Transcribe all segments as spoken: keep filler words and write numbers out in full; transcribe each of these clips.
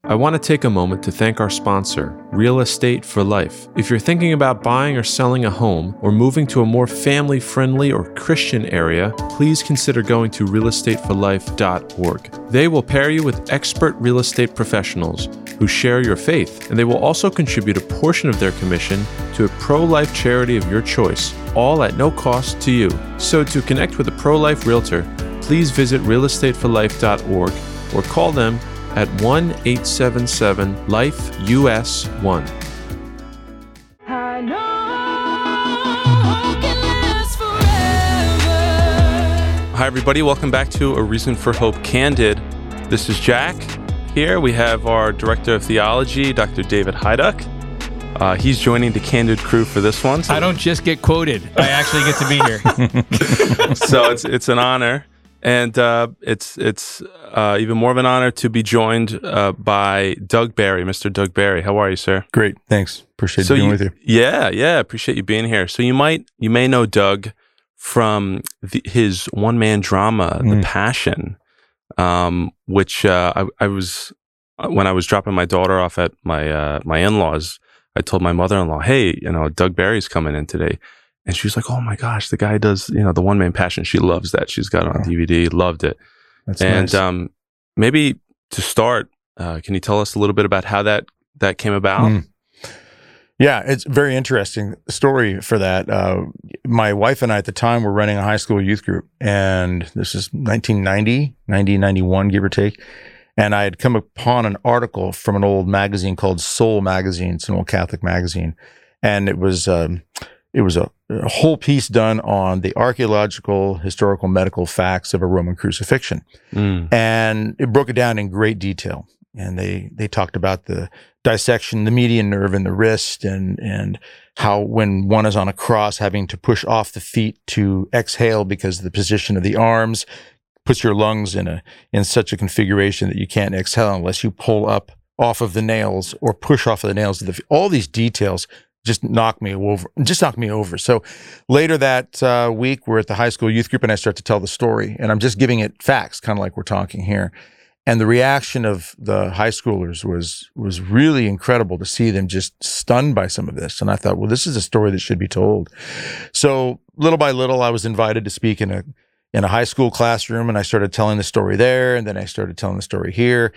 I want to take a moment to thank our sponsor, Real Estate for Life. If you're thinking about buying or selling a home or moving to a more family-friendly or Christian area, please consider going to real estate for life dot org. They will pair you with expert real estate professionals who share your faith, and they will also contribute a portion of their commission to a pro-life charity of your choice, all at no cost to you. So to connect with a pro-life realtor, please visit real estate for life dot org or call them at one eight seven seven life U S one. I know can last forever. Hi, everybody. Welcome back to A Reason for Hope Candid. This is Jack. Here we have our Director of Theology, Doctor David Heiduck. Uh, he's joining the Candid crew for this one. So I don't just get quoted. I actually get to be here. So it's it's an honor. And uh, it's it's uh, even more of an honor to be joined uh, by Doug Barry, Mister Doug Barry. How are you, sir? Great, thanks. Appreciate so being you, with you. Yeah, yeah, appreciate you being here. So you might you may know Doug from the, his one man drama, Mm. The Passion, um, which uh, I, I was when I was dropping my daughter off at my uh, my in laws. I told my mother in law, "Hey, you know, Doug Barry's coming in today." And she was like, "Oh my gosh, the guy does, you know, the One Man Passion." She loves that. She's got it on Oh. D V D, loved it. That's and nice. um, maybe to start, uh, can you tell us a little bit about how that that came about? Mm. Yeah, it's a very interesting story for that. Uh, my wife and I at the time were running a high school youth group, and this is nineteen ninety, ninety, ninety-one, give or take. And I had come upon an article from an old magazine called Soul Magazine. It's an old Catholic magazine. And it was um, it was a, a whole piece done on the archaeological, historical, medical facts of a Roman crucifixion. Mm. And it broke it down in great detail. And they they talked about the dissection, the median nerve in the wrist, and and how when one is on a cross, having to push off the feet to exhale because of the position of the arms puts your lungs in a in such a configuration that you can't exhale unless you pull up off of the nails or push off of the nails of the feet. All these details just knocked me over. Just knocked me over. So later that uh, week, we're at the high school youth group, and I start to tell the story, and I'm just giving it facts, kind of like we're talking here. And the reaction of the high schoolers was was really incredible to see them just stunned by some of this. And I thought, well, this is a story that should be told. So little by little, I was invited to speak in a in a high school classroom, and I started telling the story there, and then I started telling the story here.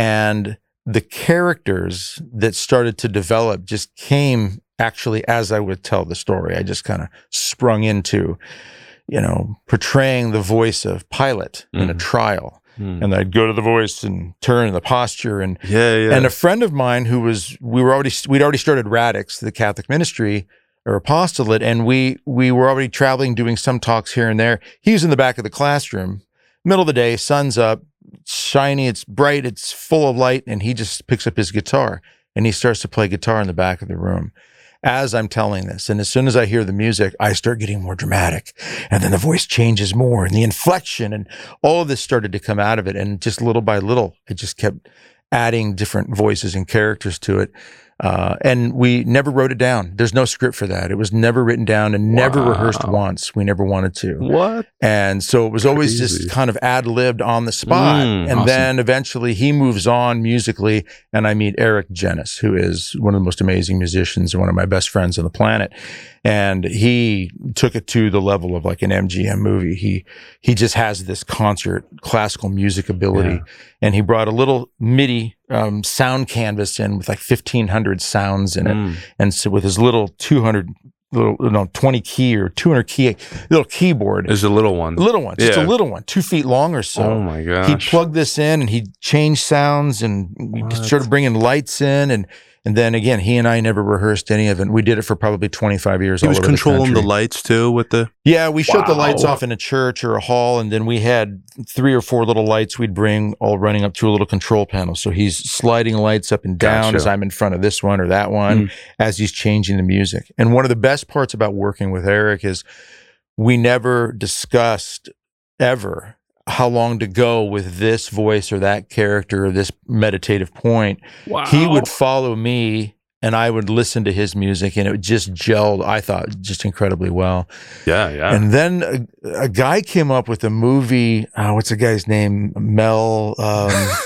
And the characters that started to develop just came actually as I would tell the story. I just kind of sprung into, you know, portraying the voice of Pilate mm. in a trial. Mm. And I'd go to the voice and turn the posture. And yeah, yeah. And a friend of mine who was, we were already, we'd already started Radix, the Catholic ministry or apostolate, and we we were already traveling, doing some talks here and there. He was in the back of the classroom, middle of the day, sun's up, shiny, it's bright, it's full of light, and he just picks up his guitar and he starts to play guitar in the back of the room as I'm telling this. And as soon as I hear the music, I start getting more dramatic, and then the voice changes more, and the inflection, and all of this started to come out of it. And just little by little, I just kept adding different voices and characters to it. Uh, and we never wrote it down. There's no script for that. It was never written down and never Wow. rehearsed once. We never wanted to. What? And so it was always Crazy. just kind of ad-libbed on the spot. Mm, and awesome. then eventually he moves on musically, and I meet Eric Genis, who is one of the most amazing musicians and one of my best friends on the planet. And he took it to the level of like an M G M movie. He he just has this concert classical music ability. Yeah. And he brought a little MIDI um, sound canvas in with like fifteen hundred sounds in it. Mm. And so with his little two hundred, little, no, twenty key or two hundred key, little keyboard, There's a little one. a little one, just Yeah. a little one, two feet long or so. Oh my gosh. He plugged this in and he changed sounds, and we What? started bringing lights in. And and then again, he and I never rehearsed any of it. We did it for probably twenty-five years. He all was over controlling the, the lights too with the. Yeah, we shut the Wow. lights off in a church or a hall, and then we had three or four little lights we'd bring all running up to a little control panel. So he's sliding lights up and down Gotcha. as I'm in front of this one or that one, Mm. as he's changing the music. And one of the best parts about working with Eric is we never discussed ever how long to go with this voice or that character or this meditative point. Wow. He would follow me and I would listen to his music, and it just gelled, I thought, just incredibly well. Yeah, yeah. And then a, a guy came up with a movie, uh, what's the guy's name? Mel, um,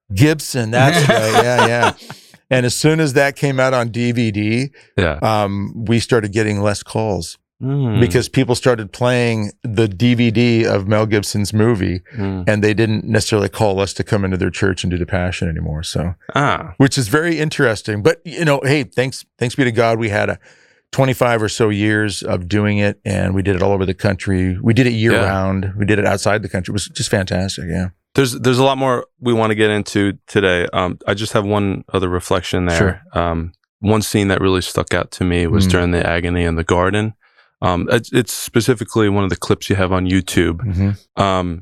Gibson, that's right. Yeah, yeah. And as soon as that came out on D V D, Yeah. um, we started getting less calls Mm. because people started playing the D V D of Mel Gibson's movie, Mm. and they didn't necessarily call us to come into their church and do the Passion anymore. So, Ah. which is very interesting. But you know, hey, thanks, thanks be to God, we had a twenty-five or so years of doing it, and we did it all over the country. We did it year Yeah. round. We did it outside the country. It was just fantastic. Yeah. There's there's a lot more we want to get into today. Um, I just have one other reflection there. Sure. Um, one scene that really stuck out to me was Mm. during the agony in the garden. Um, it's, it's specifically one of the clips you have on YouTube. Mm-hmm. Um,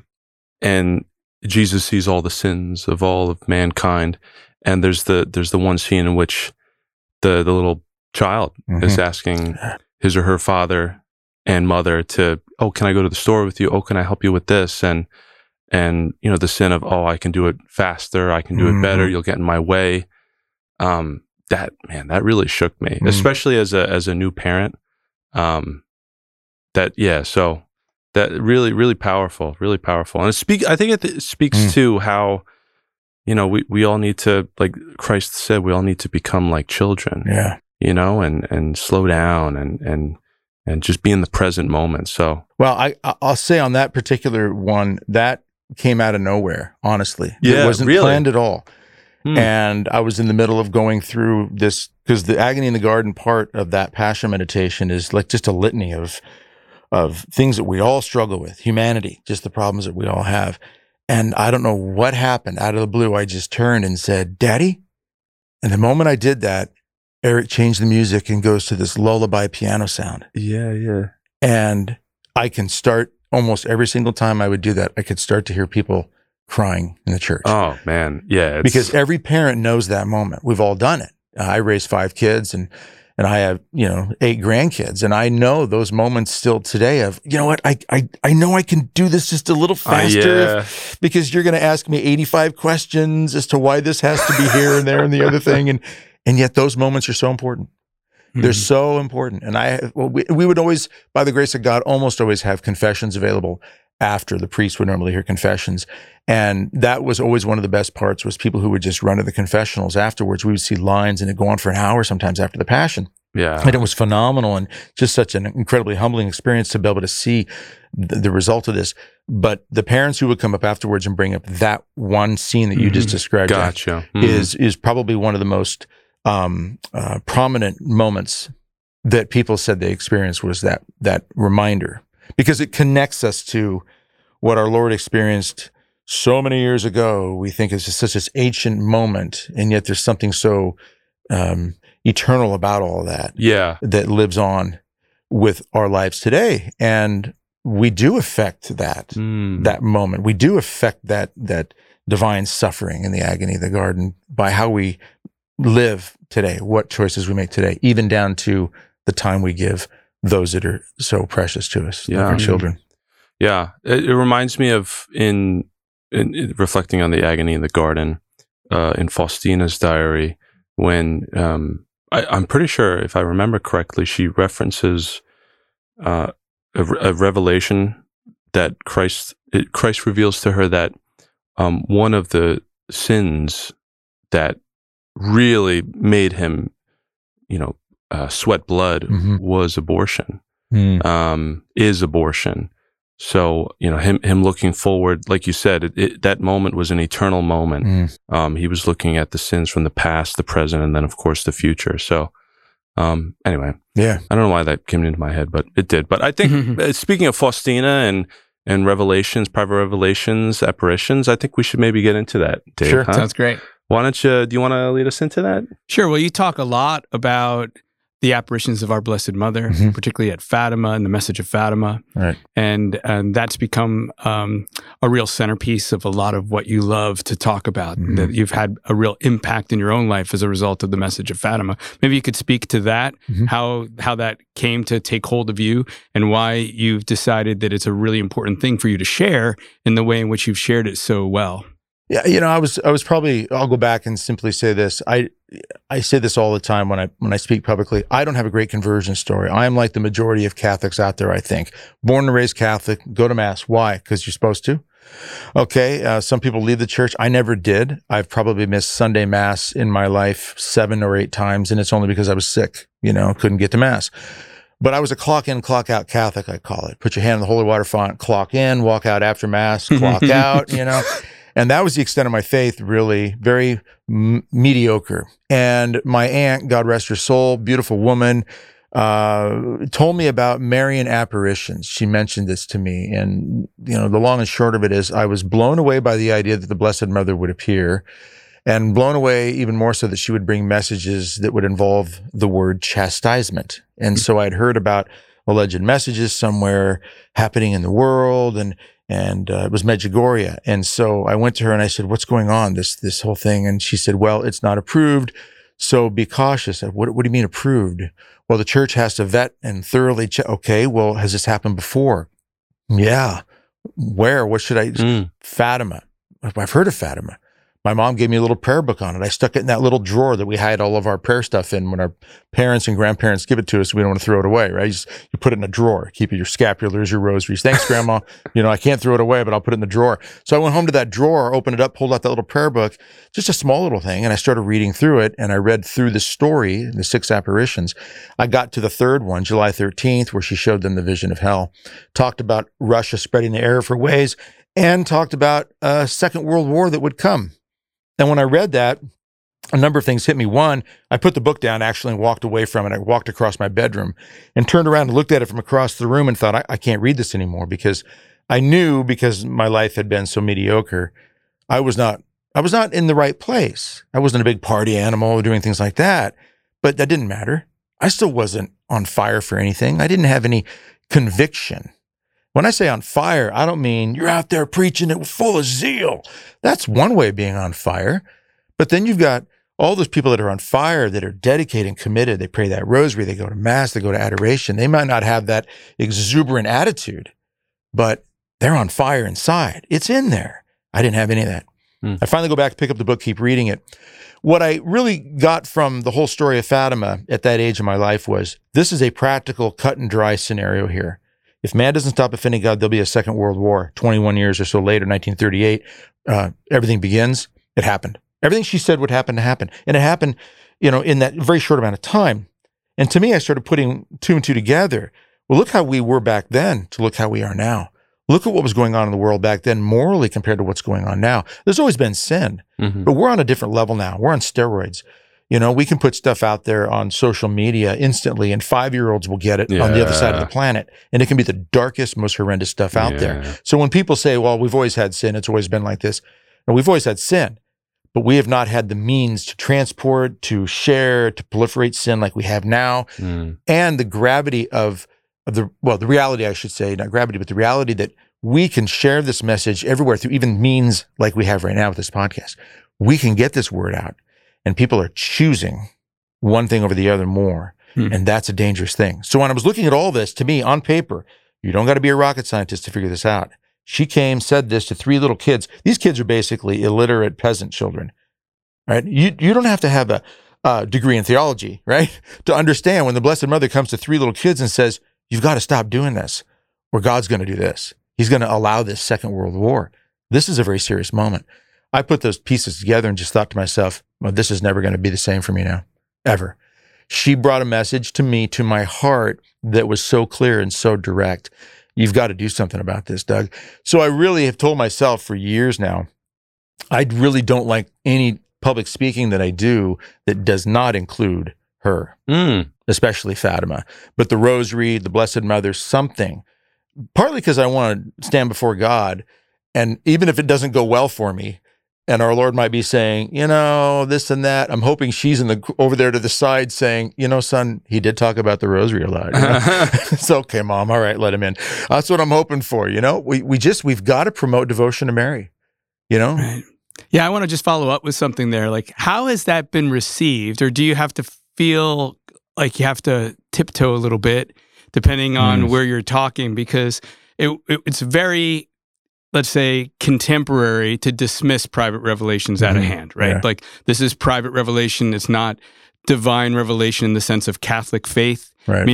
and Jesus sees all the sins of all of mankind. And there's the there's the one scene in which the the little child Mhm. is asking his or her father and mother to, oh, can I go to the store with you? Oh, can I help you with this? And and you know, the sin of, oh, I can do it faster, I can do it better, Mhm. you'll get in my way. Um, that man, that really shook me, Mhm. especially as a as a new parent. Um, that yeah, so that really really powerful, really powerful, and it speak. I think it, it speaks Mm. to how, you know, we we all need to, like Christ said, we all need to become like children. Yeah. You know, and and slow down and and and just be in the present moment. So Well, I I- I'll say on that particular one, that came out of nowhere. Honestly, Yeah, it wasn't really? planned at all. Hmm. And I was in the middle of going through this because the agony in the garden part of that Passion meditation is like just a litany of of things that we all struggle with, humanity, just the problems that we all have. And I don't know what happened. Out of the blue, I just turned and said, "Daddy." And the moment I did that, Eric changed the music and goes to this lullaby piano sound. yeah, yeah, And I can start almost every single time I would do that, I could start to hear people crying in the church. oh man, yeah, it's, Because every parent knows that moment. We've all done it. Uh, I raised five kids and and I have, you know, eight grandkids. And I know those moments still today of, you know what, I I, I know I can do this just a little uh, faster yeah. if- because you're going to ask me eighty-five questions as to why this has to be here and there and the other thing. And and yet those moments are so important. They're Mhm. so important. And I, well, we, we would always, by the grace of God, almost always have confessions available after. The priest would normally hear confessions. And that was always one of the best parts, was people who would just run to the confessionals afterwards. We would see lines and it'd go on for an hour sometimes after the Passion. yeah, And it was phenomenal and just such an incredibly humbling experience to be able to see the, the result of this. But the parents who would come up afterwards and bring up that one scene that you just Mhm. described, Jack, gotcha. Mhm. is is probably one of the most um, uh, prominent moments that people said they experienced, was that that reminder, because it connects us to what our Lord experienced so many years ago. We think it's just such an ancient moment, and yet there's something so um, eternal about all that yeah, that lives on with our lives today, and we do affect that Mm. that moment. We do affect that that divine suffering in the agony of the garden by how we live today, what choices we make today, even down to the time we give those that are so precious to us, like Yeah. our children. Yeah, it, it reminds me of in, in, in reflecting on the agony in the garden, uh, in Faustina's diary, when um, I, I'm pretty sure, if I remember correctly, she references uh, a, a revelation that Christ it, Christ reveals to her that um, one of the sins that really made him, you know, uh, sweat blood Mhm. was abortion. Um, is abortion. So, you know, him him looking forward, like you said, it, it, that moment was an eternal moment. Mm. Um, he was looking at the sins from the past, the present, and then, of course, the future. So, um, anyway, Yeah. I don't know why that came into my head, but it did. But I think, uh, speaking of Faustina and and revelations, private revelations, apparitions, I think we should maybe get into that, Dave. Sure. huh? Sounds great. Why don't you? Do you want to lead us into that? Sure. Well, you talk a lot about the apparitions of our Blessed Mother, Mhm. particularly at Fatima and the message of Fatima. Right. And, and that's become um, a real centerpiece of a lot of what you love to talk about, Mhm. that you've had a real impact in your own life as a result of the message of Fatima. Maybe you could speak to that, Mhm. how how that came to take hold of you, and why you've decided that it's a really important thing for you to share in the way in which you've shared it so well. Yeah, you know, I was I was probably I'll go back and simply say this. I I say this all the time when I when I speak publicly. I don't have a great conversion story. I am like the majority of Catholics out there, I think. Born and raised Catholic, go to mass. Why? Because you're supposed to. Okay, uh, some people leave the church. I never did. I've probably missed Sunday Mass in my life seven or eight times, and it's only because I was sick, you know, couldn't get to Mass. But I was a clock in, clock out Catholic, I call it. Put your hand on the holy water font, clock in, walk out after Mass, clock out, you know. And that was the extent of my faith, really, very m- mediocre. And my aunt, God rest her soul, beautiful woman, uh, told me about Marian apparitions. She mentioned this to me. And, you know, the long and short of it is I was blown away by the idea that the Blessed Mother would appear, and blown away even more so that she would bring messages that would involve the word chastisement. And so I'd heard about alleged messages somewhere happening in the world, and and uh, it was Medjugorje. And so I went to her and I said, what's going on, this this whole thing? And she said, well, it's not approved, so be cautious. I said, what, what do you mean approved? Well, the church has to vet and thoroughly check. Okay, well, has this happened before? Yeah. Where? What should I? Mm. Fatima. I've heard of Fatima. My mom gave me a little prayer book on it. I stuck it in that little drawer that we hide all of our prayer stuff in when our parents and grandparents give it to us. We don't want to throw it away, right? You, just, you put it in a drawer, keep it your scapulars, your rosaries. Thanks, Grandma. You know, I can't throw it away, but I'll put it in the drawer. So I went home to that drawer, opened it up, pulled out that little prayer book, just a small little thing, and I started reading through it, and I read through the story, the six apparitions. I got to the third one, July thirteenth, where she showed them the vision of hell, talked about Russia spreading the error for ways, and talked about a Second World War that would come. And when I read that, a number of things hit me. One, I put the book down actually and walked away from it. I walked across my bedroom and turned around and looked at it from across the room and thought, I, I can't read this anymore, because I knew, because my life had been so mediocre, I was not, I was not in the right place. I wasn't a big party animal doing things like that, but that didn't matter. I still wasn't on fire for anything. I didn't have any conviction. When I say on fire, I don't mean you're out there preaching it full of zeal. That's one way of being on fire. But then you've got all those people that are on fire, that are dedicated and committed. They pray that rosary, they go to Mass, they go to adoration. They might not have that exuberant attitude, but they're on fire inside. It's in there. I didn't have any of that. Mm. I finally go back, pick up the book, keep reading it. What I really got from the whole story of Fatima at that age of my life was, this is a practical cut and dry scenario here. If man doesn't stop offending God, there'll be a Second World War. twenty-one years or so later, nineteen thirty-eight, uh, everything begins. It happened. Everything she said would happen to happen. And it happened, you know, in that very short amount of time. And to me, I started putting two and two together. Well, look how we were back then to look how we are now. Look at what was going on in the world back then morally compared to what's going on now. There's always been sin, mm-hmm. but we're on a different level now. We're on steroids. You know, we can put stuff out there on social media instantly, and five-year-olds will get it yeah. on the other side of the planet. And it can be the darkest, most horrendous stuff out yeah. there. So when people say, well, we've always had sin, it's always been like this. And we've always had sin, but we have not had the means to transport, to share, to proliferate sin like we have now. Mm. And the gravity of, of the, well, the reality, I should say, not gravity, but the reality that we can share this message everywhere through even means like we have right now with this podcast. We can get this word out. And people are choosing one thing over the other more. Hmm. And that's a dangerous thing. So when I was looking at all this, to me, on paper, you don't got to be a rocket scientist to figure this out. She came, said this to three little kids. These kids are basically illiterate peasant children, right? You you don't have to have a, a degree in theology, right, to understand when the Blessed Mother comes to three little kids and says, you've got to stop doing this, or God's going to do this. He's going to allow this Second World War. This is a very serious moment. I put those pieces together and just thought to myself, well, this is never going to be the same for me now, ever. She brought a message to me, to my heart, that was so clear and so direct. You've got to do something about this, Doug. So I really have told myself for years now, I really don't like any public speaking that I do that does not include her, mm. especially Fatima. But the Rosary, the Blessed Mother, something, partly because I want to stand before God, and even if it doesn't go well for me, and our Lord might be saying, you know, this and that, I'm hoping she's in the over there to the side saying, you know, son, he did talk about the Rosary a lot. You know? It's okay, Mom. All right, let him in. That's what I'm hoping for. You know, we we just we've got to promote devotion to Mary. You know, right. Yeah. I want to just follow up with something there. Like, how has that been received, or do you have to feel like you have to tiptoe a little bit, depending on mm. where you're talking, because it, it it's very, let's say, contemporary to dismiss private revelations mm-hmm. out of hand, right? Yeah. Like, this is private revelation. It's not divine revelation in the sense of Catholic faith, right. meaning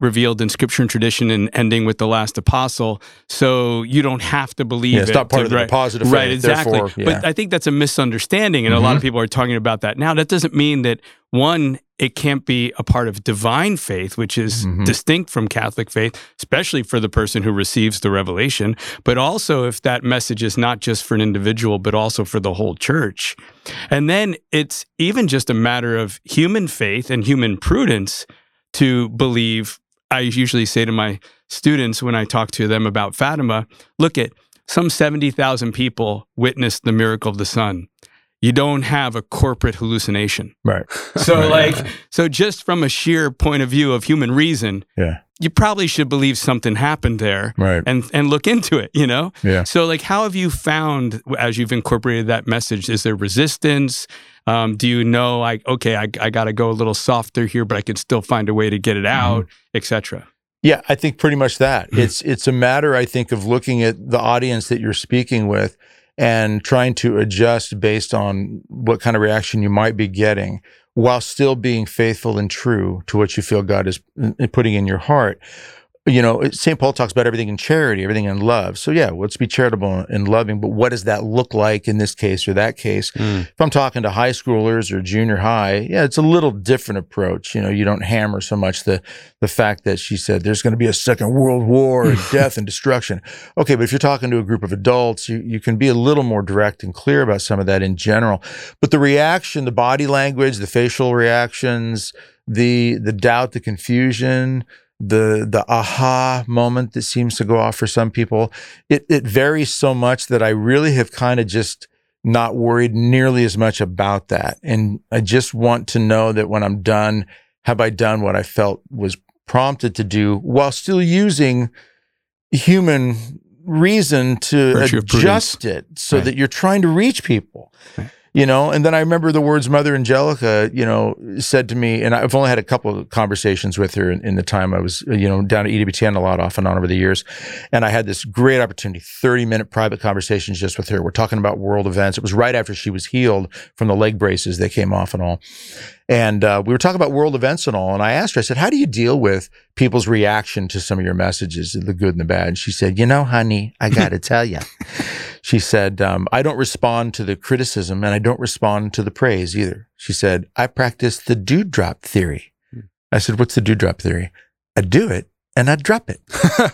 revealed in scripture and tradition and ending with the last apostle. So you don't have to believe Yeah, it. it's not part to- of the right, deposit of Right, faith, exactly. therefore, yeah. But I think that's a misunderstanding, and a lot of people are talking about that now. That doesn't mean that, one, it can't be a part of divine faith, which is Mhm. distinct from Catholic faith, especially for the person who receives the revelation, but also if that message is not just for an individual, but also for the whole church. And then it's even just a matter of human faith and human prudence to believe. I usually say to my students when I talk to them about Fatima, look at some seventy thousand people witnessed the miracle of the sun. You don't have a corporate hallucination. Right. So like, so just from a sheer point of view of human reason, Yeah. you probably should believe something happened there Right. and, and look into it, you know? Yeah. So like, how have you found, as you've incorporated that message, is there resistance? Um, do you know, like, okay, I, I got to go a little softer here, but I can still find a way to get it out, et cetera? Yeah, I think pretty much that. It's it's a matter, I think, of looking at the audience that you're speaking with and trying to adjust based on what kind of reaction you might be getting while still being faithful and true to what you feel God is putting in your heart. You know, Saint Paul talks about everything in charity, everything in love. So yeah, let's be charitable and loving, but what does that look like in this case or that case? Mm. If I'm talking to high schoolers or junior high, yeah, it's a little different approach. You know, you don't hammer so much the the fact that she said there's going to be a second world war and death and destruction. Okay, but if you're talking to a group of adults, you, you can be a little more direct and clear about some of that in general. But the reaction, the body language, the facial reactions, the the doubt, the confusion, the the aha moment that seems to go off for some people, it it varies so much that I really have kind of just not worried nearly as much about that. And I just want to know that when I'm done, have I done what I felt was prompted to do while still using human reason to Virtue of adjust it so Right. that you're trying to reach people. Right. You know, and then I remember the words Mother Angelica, you know, said to me, and I've only had a couple of conversations with her in, in the time I was, you know, down at E W T N a lot off and on over the years. And I had this great opportunity, thirty minute private conversations just with her. We're talking about world events. It was right after she was healed from the leg braces that came off and all. And uh, we were talking about world events and all. And I asked her, I said, how do you deal with people's reaction to some of your messages, the good and the bad? And she said, you know, honey, I got to tell you. She said, um, I don't respond to the criticism and I don't respond to the praise either. She said, I practice the dewdrop theory. I said, what's the dewdrop theory? I do it and I drop it.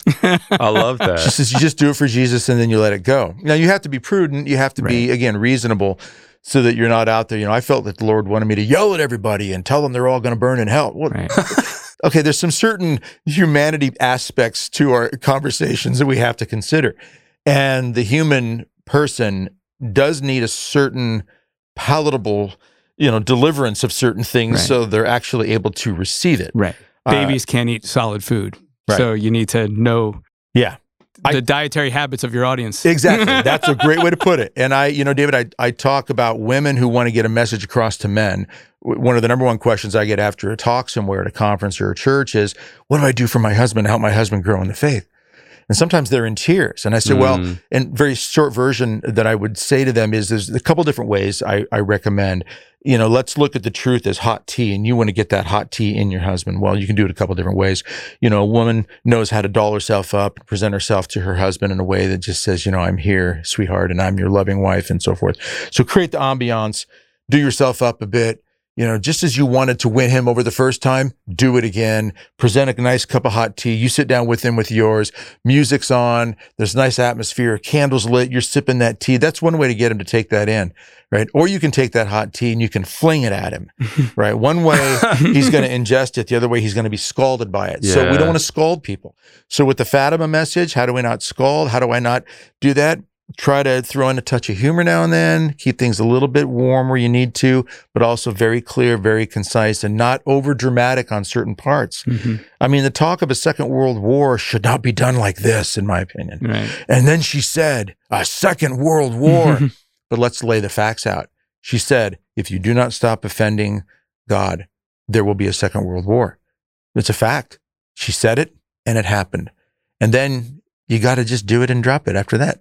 I love She that. says, you just do it for Jesus and then you let it go. Now, you have to be prudent. You have to be, again, reasonable so that you're not out there. You know, I felt that the Lord wanted me to yell at everybody and tell them they're all going to burn in hell. Well, Right. okay, there's some certain humanity aspects to our conversations that we have to consider. And the human person does need a certain palatable, you know, deliverance of certain things Right. so they're actually able to receive it. Right. Uh, Babies can't eat solid food. Right. So you need to know Yeah. the I- dietary habits of your audience. Exactly. That's a great way to put it. And I, you know, David, I, I talk about women who want to get a message across to men. W- One of the number one questions I get after a talk somewhere at a conference or a church is, what do I do for my husband to help my husband grow in the faith? And sometimes they're in tears. And I say, well, Mm. and very short version that I would say to them is there's a couple different ways I, I recommend. You know, let's look at the truth as hot tea, and you want to get that hot tea in your husband. Well, you can do it a couple different ways. You know, a woman knows how to doll herself up, present herself to her husband in a way that just says, you know, I'm here, sweetheart, and I'm your loving wife, and so forth. So create the ambiance, do yourself up a bit. You know, just as you wanted to win him over the first time, do it again. Present a nice cup of hot tea. You sit down with him with yours. Music's on. There's a nice atmosphere. Candles lit. You're sipping that tea. That's one way to get him to take that in, right? Or you can take that hot tea and you can fling it at him, right? One way he's going to ingest it. The other way he's going to be scalded by it. So we Yeah. don't want to scald people. So with the Fatima message, how do we not scald? How do I not do that? Try to throw in a touch of humor now and then, keep things a little bit warm where you need to, but also very clear, very concise, and not over dramatic on certain parts. Mhm. I mean, the talk of a second world war should not be done like this, in my opinion. Right. And then she said, a second world war. But let's lay the facts out. She said, if you do not stop offending God, there will be a second world war. It's a fact. She said it and it happened. And then you got to just do it and drop it after that.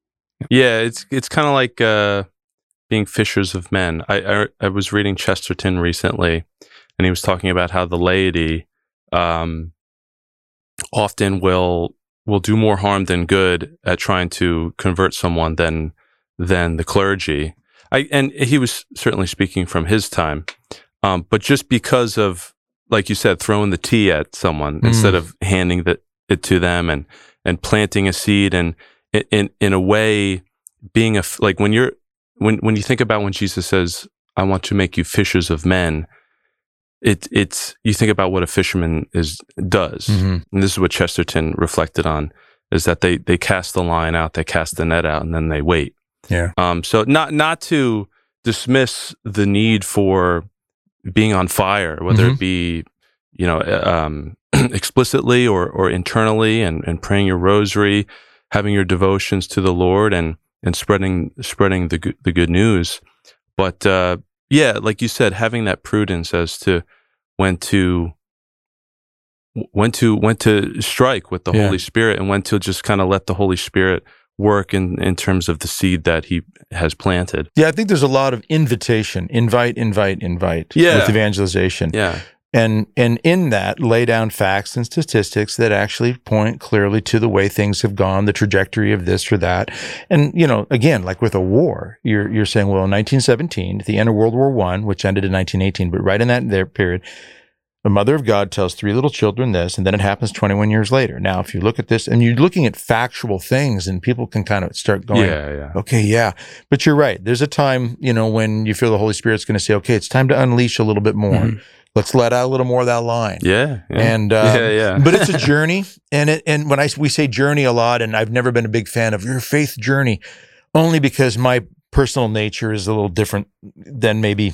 Yeah, it's it's kind of like uh, being fishers of men. I, I I was reading Chesterton recently, and he was talking about how the laity um, often will will do more harm than good at trying to convert someone than than the clergy. I, and he was certainly speaking from his time, um, but just because of, like you said, throwing the tea at someone mm. instead of handing the, it to them and and planting a seed, and in in a way being a like when you're when when you think about when Jesus says, "I want to make you fishers of men," it it's you think about what a fisherman is does, mm-hmm. and this is what Chesterton reflected on: is that they they cast the line out, they cast the net out, and then they wait. Yeah. Um. So not not to dismiss the need for being on fire, whether mm-hmm. it be, you know, um, explicitly or or internally, and, and praying your rosary, having your devotions to the Lord, and and spreading spreading the good, the good news. But uh, yeah, like you said, having that prudence as to when to when to when to strike with the yeah. Holy Spirit, and when to just kind of let the Holy Spirit work in, in terms of the seed that he has planted. Yeah, I think there's a lot of invitation, invite, invite, invite yeah. with evangelization. Yeah. And and in that, lay down facts and statistics that actually point clearly to the way things have gone, the trajectory of this or that. And, you know, again, like with a war, you're you're saying, well, in nineteen seventeen, at the end of World War One, which ended in nineteen eighteen, but right in that there period, the Mother of God tells three little children this, and then it happens twenty-one years later. Now, if you look at this, and you're looking at factual things, and people can kind of start going, yeah, yeah. okay, yeah. But you're right. There's a time, you know, when you feel the Holy Spirit's going to say, okay, it's time to unleash a little bit more. Mm-hmm. Let's let out a little more of that line. Yeah. yeah. And, um, yeah, yeah. but it's a journey. And it, and when I, we say journey a lot, and I've never been a big fan of your faith journey, only because my personal nature is a little different than maybe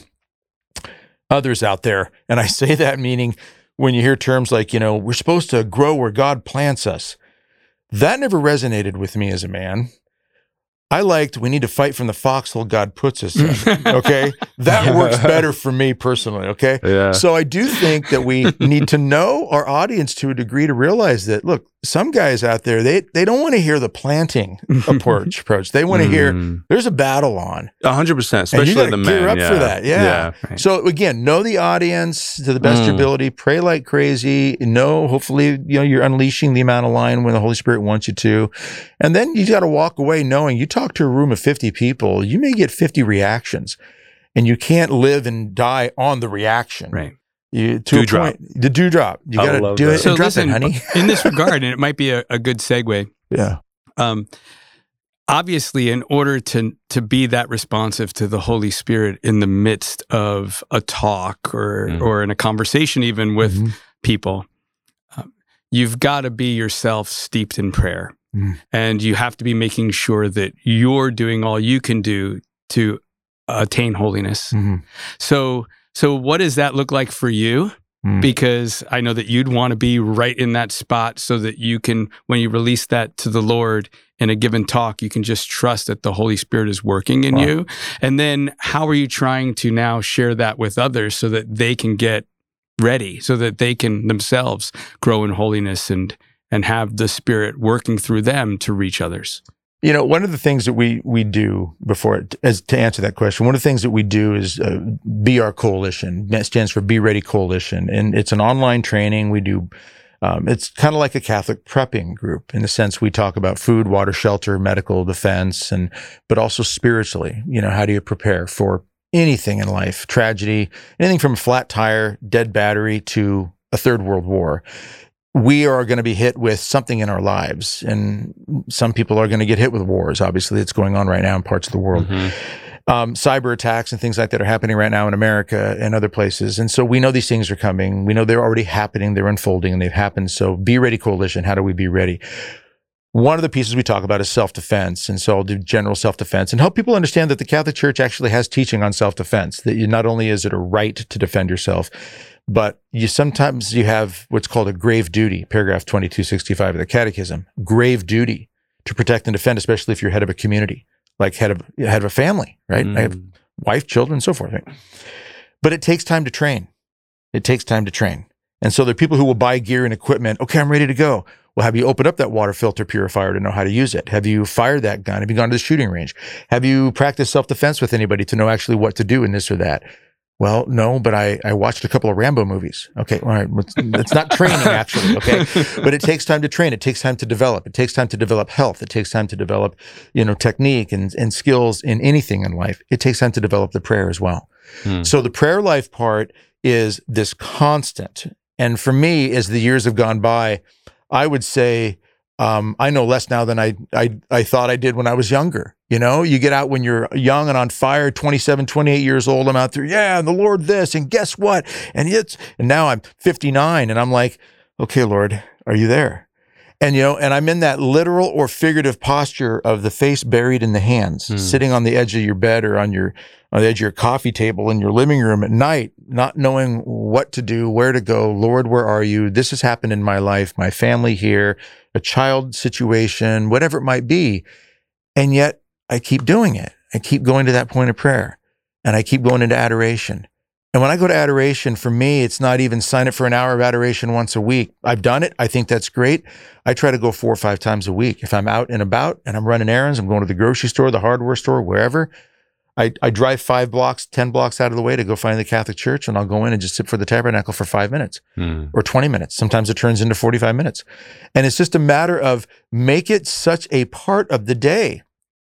others out there. And I say that meaning when you hear terms like, you know, we're supposed to grow where God plants us. That never resonated with me as a man. I liked, we need to fight from the foxhole God puts us in, okay? That works better for me personally, okay? Yeah. So I do think that we need to know our audience to a degree to realize that, look, some guys out there, they they don't want to hear the planting approach. approach. They want to hear, there's a battle on. A hundred percent, especially and the you men. gear up yeah. for that, yeah. yeah right. So again, know the audience to the best of your ability, pray like crazy, know, hopefully, you know, you're unleashing the amount of line when the Holy Spirit wants you to. And then you got to walk away knowing you talk to a room of fifty people, you may get fifty reactions, and you can't live and die on the reaction. Right. You, to Dewdrop. a point, the dewdrop. You got to do that. it So and drop listen, it, honey. in this regard, and it might be a, a good segue. Yeah. Um, obviously, in order to to be that responsive to the Holy Spirit in the midst of a talk or mm. or in a conversation, even with mm-hmm. people, um, you've got to be yourself steeped in prayer, mm. and you have to be making sure that you're doing all you can do to attain holiness. Mm-hmm. So. So what does that look like for you? Mm. Because I know that you'd want to be right in that spot so that you can, when you release that to the Lord in a given talk, you can just trust that the Holy Spirit is working in wow. you. And then how are you trying to now share that with others so that they can get ready, so that they can themselves grow in holiness and and have the Spirit working through them to reach others? You know, one of the things that we we do before, as to answer that question, one of the things that we do is uh, Be Our Coalition. That stands for Be Ready Coalition, and it's an online training. We do. Um, it's kind of like a Catholic prepping group in the sense we talk about food, water, shelter, medical defense, and but also spiritually. You know, how do you prepare for anything in life? Tragedy, anything from a flat tire, dead battery to a third world war. We are going to be hit with something in our lives, and some people are going to get hit with wars. Obviously, it's going on right now in parts of the world. Mm-hmm. Um, cyber attacks and things like that are happening right now in America and other places. And so we know these things are coming. We know they're already happening. They're unfolding, and they've happened. So Be Ready Coalition, how do we be ready? One of the pieces we talk about is self-defense. And so I'll do general self-defense and help people understand that the Catholic Church actually has teaching on self-defense, that you not only is it a right to defend yourself, but you sometimes you have what's called a grave duty, paragraph twenty-two sixty-five of the Catechism, grave duty to protect and defend, especially if you're head of a community, like head of head of a family, right? Mm. I have wife, children, so forth. Right? But it takes time to train. It takes time to train. And so there are people who will buy gear and equipment. Okay, I'm ready to go. Well, have you opened up that water filter purifier to know how to use it? Have you fired that gun? Have you gone to the shooting range? Have you practiced self-defense with anybody to know actually what to do in this or that? Well, no, but I, I watched a couple of Rambo movies. Okay, all right. It's, it's not training, actually, okay? But it takes time to train. It takes time to develop. It takes time to develop health. It takes time to develop, you know, technique and, and skills in anything in life. It takes time to develop the prayer as well. Hmm. So the prayer life part is this constant. And for me, as the years have gone by, I would say um, I know less now than I, I I thought I did when I was younger. You know, you get out when you're young and on fire, twenty-seven, twenty-eight years old. I'm out there, yeah, and the Lord this, and guess what? And it's and now I'm fifty-nine, and I'm like, okay, Lord, are you there? And you know, and I'm in that literal or figurative posture of the face buried in the hands, mm. sitting on the edge of your bed or on your on the edge of your coffee table in your living room at night, not knowing what to do, where to go. Lord, where are you? This has happened in my life, my family here, a child situation, whatever it might be. And yet I keep doing it. I keep going to that point of prayer, and I keep going into adoration. And when I go to adoration, for me, it's not even sign up for an hour of adoration once a week. I've done it. I think that's great. I try to go four or five times a week. If I'm out and about and I'm running errands, I'm going to the grocery store, the hardware store, wherever, I, I drive five blocks, ten blocks out of the way to go find the Catholic Church, and I'll go in and just sit for the tabernacle for five minutes mm. or twenty minutes. Sometimes it turns into forty-five minutes. And it's just a matter of make it such a part of the day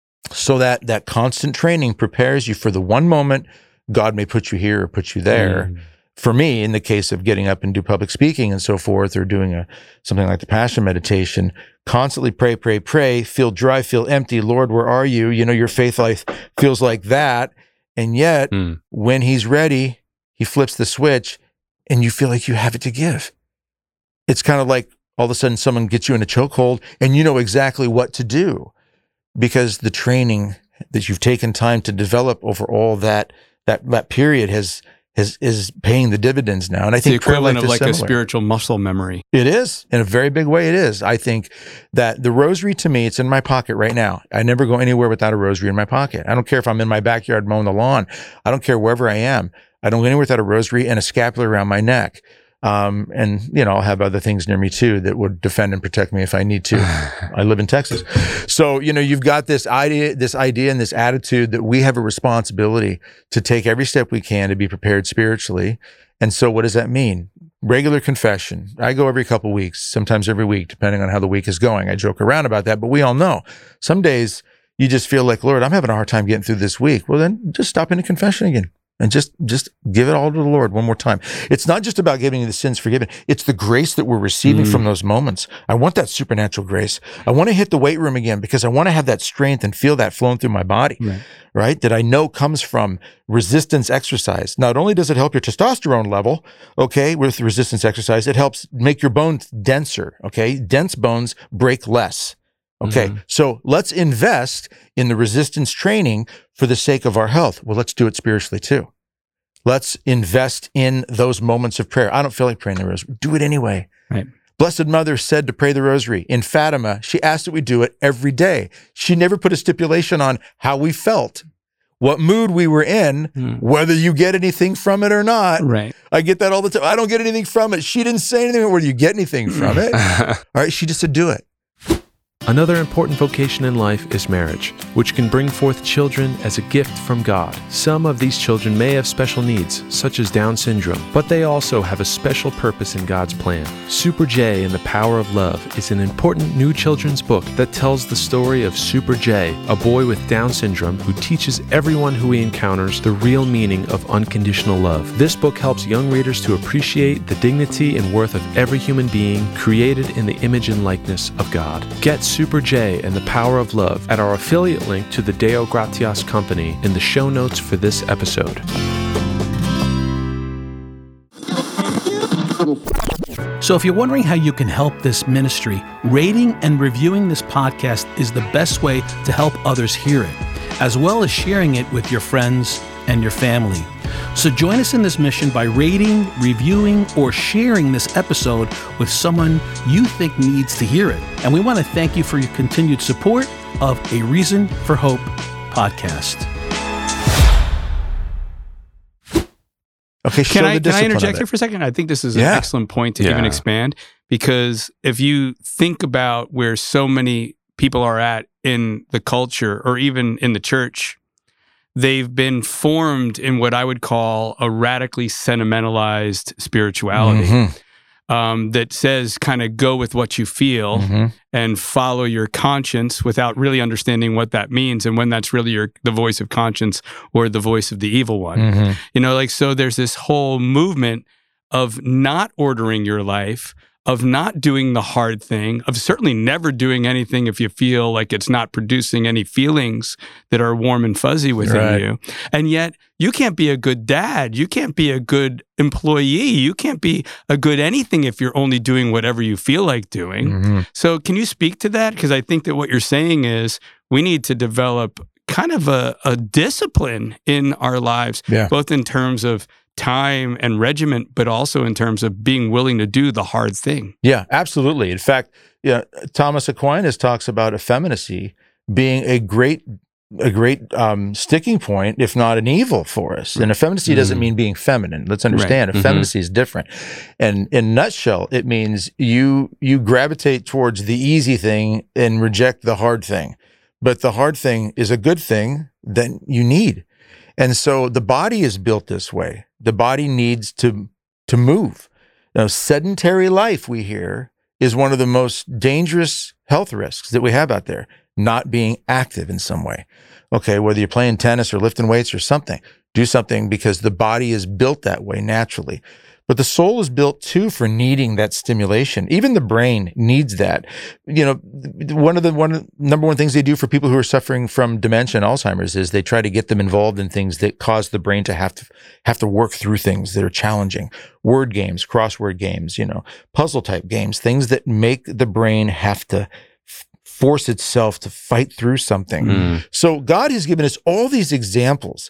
so that that constant training prepares you for the one moment God may put you here or put you there. Mm. For me, in the case of getting up and do public speaking and so forth, or doing a something like the Passion Meditation, constantly pray, pray, pray, feel dry, feel empty. Lord, where are you? You know, your faith life feels like that. And yet, mm. when he's ready, he flips the switch and you feel like you have it to give. It's kind of like all of a sudden someone gets you in a chokehold and you know exactly what to do because the training that you've taken time to develop over all that that, that period has Is is paying the dividends now, and I it's think the equivalent of like similar. a spiritual muscle memory. It is in a very big way. It is. I think that the rosary to me, it's in my pocket right now. I never go anywhere without a rosary in my pocket. I don't care if I'm in my backyard mowing the lawn. I don't care wherever I am. I don't go anywhere without a rosary and a scapular around my neck. Um, and you know, I'll have other things near me too that would defend and protect me if I need to. I live in Texas. So, you know, you've got this idea, this idea and this attitude that we have a responsibility to take every step we can to be prepared spiritually. And so what does that mean? Regular confession. I go every couple weeks, sometimes every week, depending on how the week is going. I joke around about that, but we all know some days you just feel like, Lord, I'm having a hard time getting through this week. Well, then just stop into confession again. And just, just give it all to the Lord one more time. It's not just about getting the sins forgiven. It's the grace that we're receiving mm. from those moments. I want that supernatural grace. I want to hit the weight room again because I want to have that strength and feel that flowing through my body, right? right? That I know comes from resistance exercise. Not only does it help your testosterone level, okay, with resistance exercise, it helps make your bones denser, okay? Dense bones break less. Okay, mm-hmm. So let's invest in the resistance training for the sake of our health. Well, let's do it spiritually too. Let's invest in those moments of prayer. I don't feel like praying the rosary. Do it anyway. Right. Blessed Mother said to pray the rosary. In Fatima, she asked that we do it every day. She never put a stipulation on how we felt, what mood we were in, mm. whether you get anything from it or not. Right. I get that all the time. I don't get anything from it. She didn't say anything. Whether you get anything from it. All right, she just said do it. Another important vocation in life is marriage, which can bring forth children as a gift from God. Some of these children may have special needs, such as Down syndrome, but they also have a special purpose in God's plan. Super J and the Power of Love is an important new children's book that tells the story of Super J, a boy with Down syndrome who teaches everyone who he encounters the real meaning of unconditional love. This book helps young readers to appreciate the dignity and worth of every human being created in the image and likeness of God. Get Super J and the Power of Love at our affiliate link to the Deo Gratias Company in the show notes for this episode. So if you're wondering how you can help this ministry, rating and reviewing this podcast is the best way to help others hear it, as well as sharing it with your friends and your family. So join us in this mission by rating, reviewing, or sharing this episode with someone you think needs to hear it. And we want to thank you for your continued support of A Reason for Hope podcast. Okay, show can I, the can I discipline interject of here it. for a second? I think this is an Yeah. excellent point to Yeah. even expand, because if you think about where so many people are at in the culture or even in the church, they've been formed in what I would call a radically sentimentalized spirituality. Mhm. Um, that says kind of go with what you feel Mhm. and follow your conscience without really understanding what that means and when that's really your the voice of conscience or the voice of the evil one. Mhm. You know, like, so there's this whole movement of not ordering your life, of not doing the hard thing, of certainly never doing anything if you feel like it's not producing any feelings that are warm and fuzzy within Right. you. And yet you can't be a good dad. You can't be a good employee. You can't be a good anything if you're only doing whatever you feel like doing. Mhm. So can you speak to that? Because I think that what you're saying is we need to develop kind of a, a discipline in our lives, Yeah. both in terms of time and regiment, but also in terms of being willing to do the hard thing. Yeah, absolutely. In fact, yeah, Thomas Aquinas talks about effeminacy being a great, a great um, sticking point, if not an evil for us. And effeminacy doesn't mean being feminine. Let's understand, Right. effeminacy is different. And in a nutshell, it means you you gravitate towards the easy thing and reject the hard thing. But the hard thing is a good thing that you need. And so the body is built this way. The body needs to to move. Now, sedentary life, we hear, is one of the most dangerous health risks that we have out there, not being active in some way. Okay, whether you're playing tennis or lifting weights or something, do something because the body is built that way naturally. But the soul is built too for needing that stimulation. Even the brain needs that. You know, one of the one of the number one things they do for people who are suffering from dementia and Alzheimer's is they try to get them involved in things that cause the brain to have to have to work through things that are challenging. Word games, crossword games, you know, puzzle type games, things that make the brain have to f- force itself to fight through something. Mm. So God has given us all these examples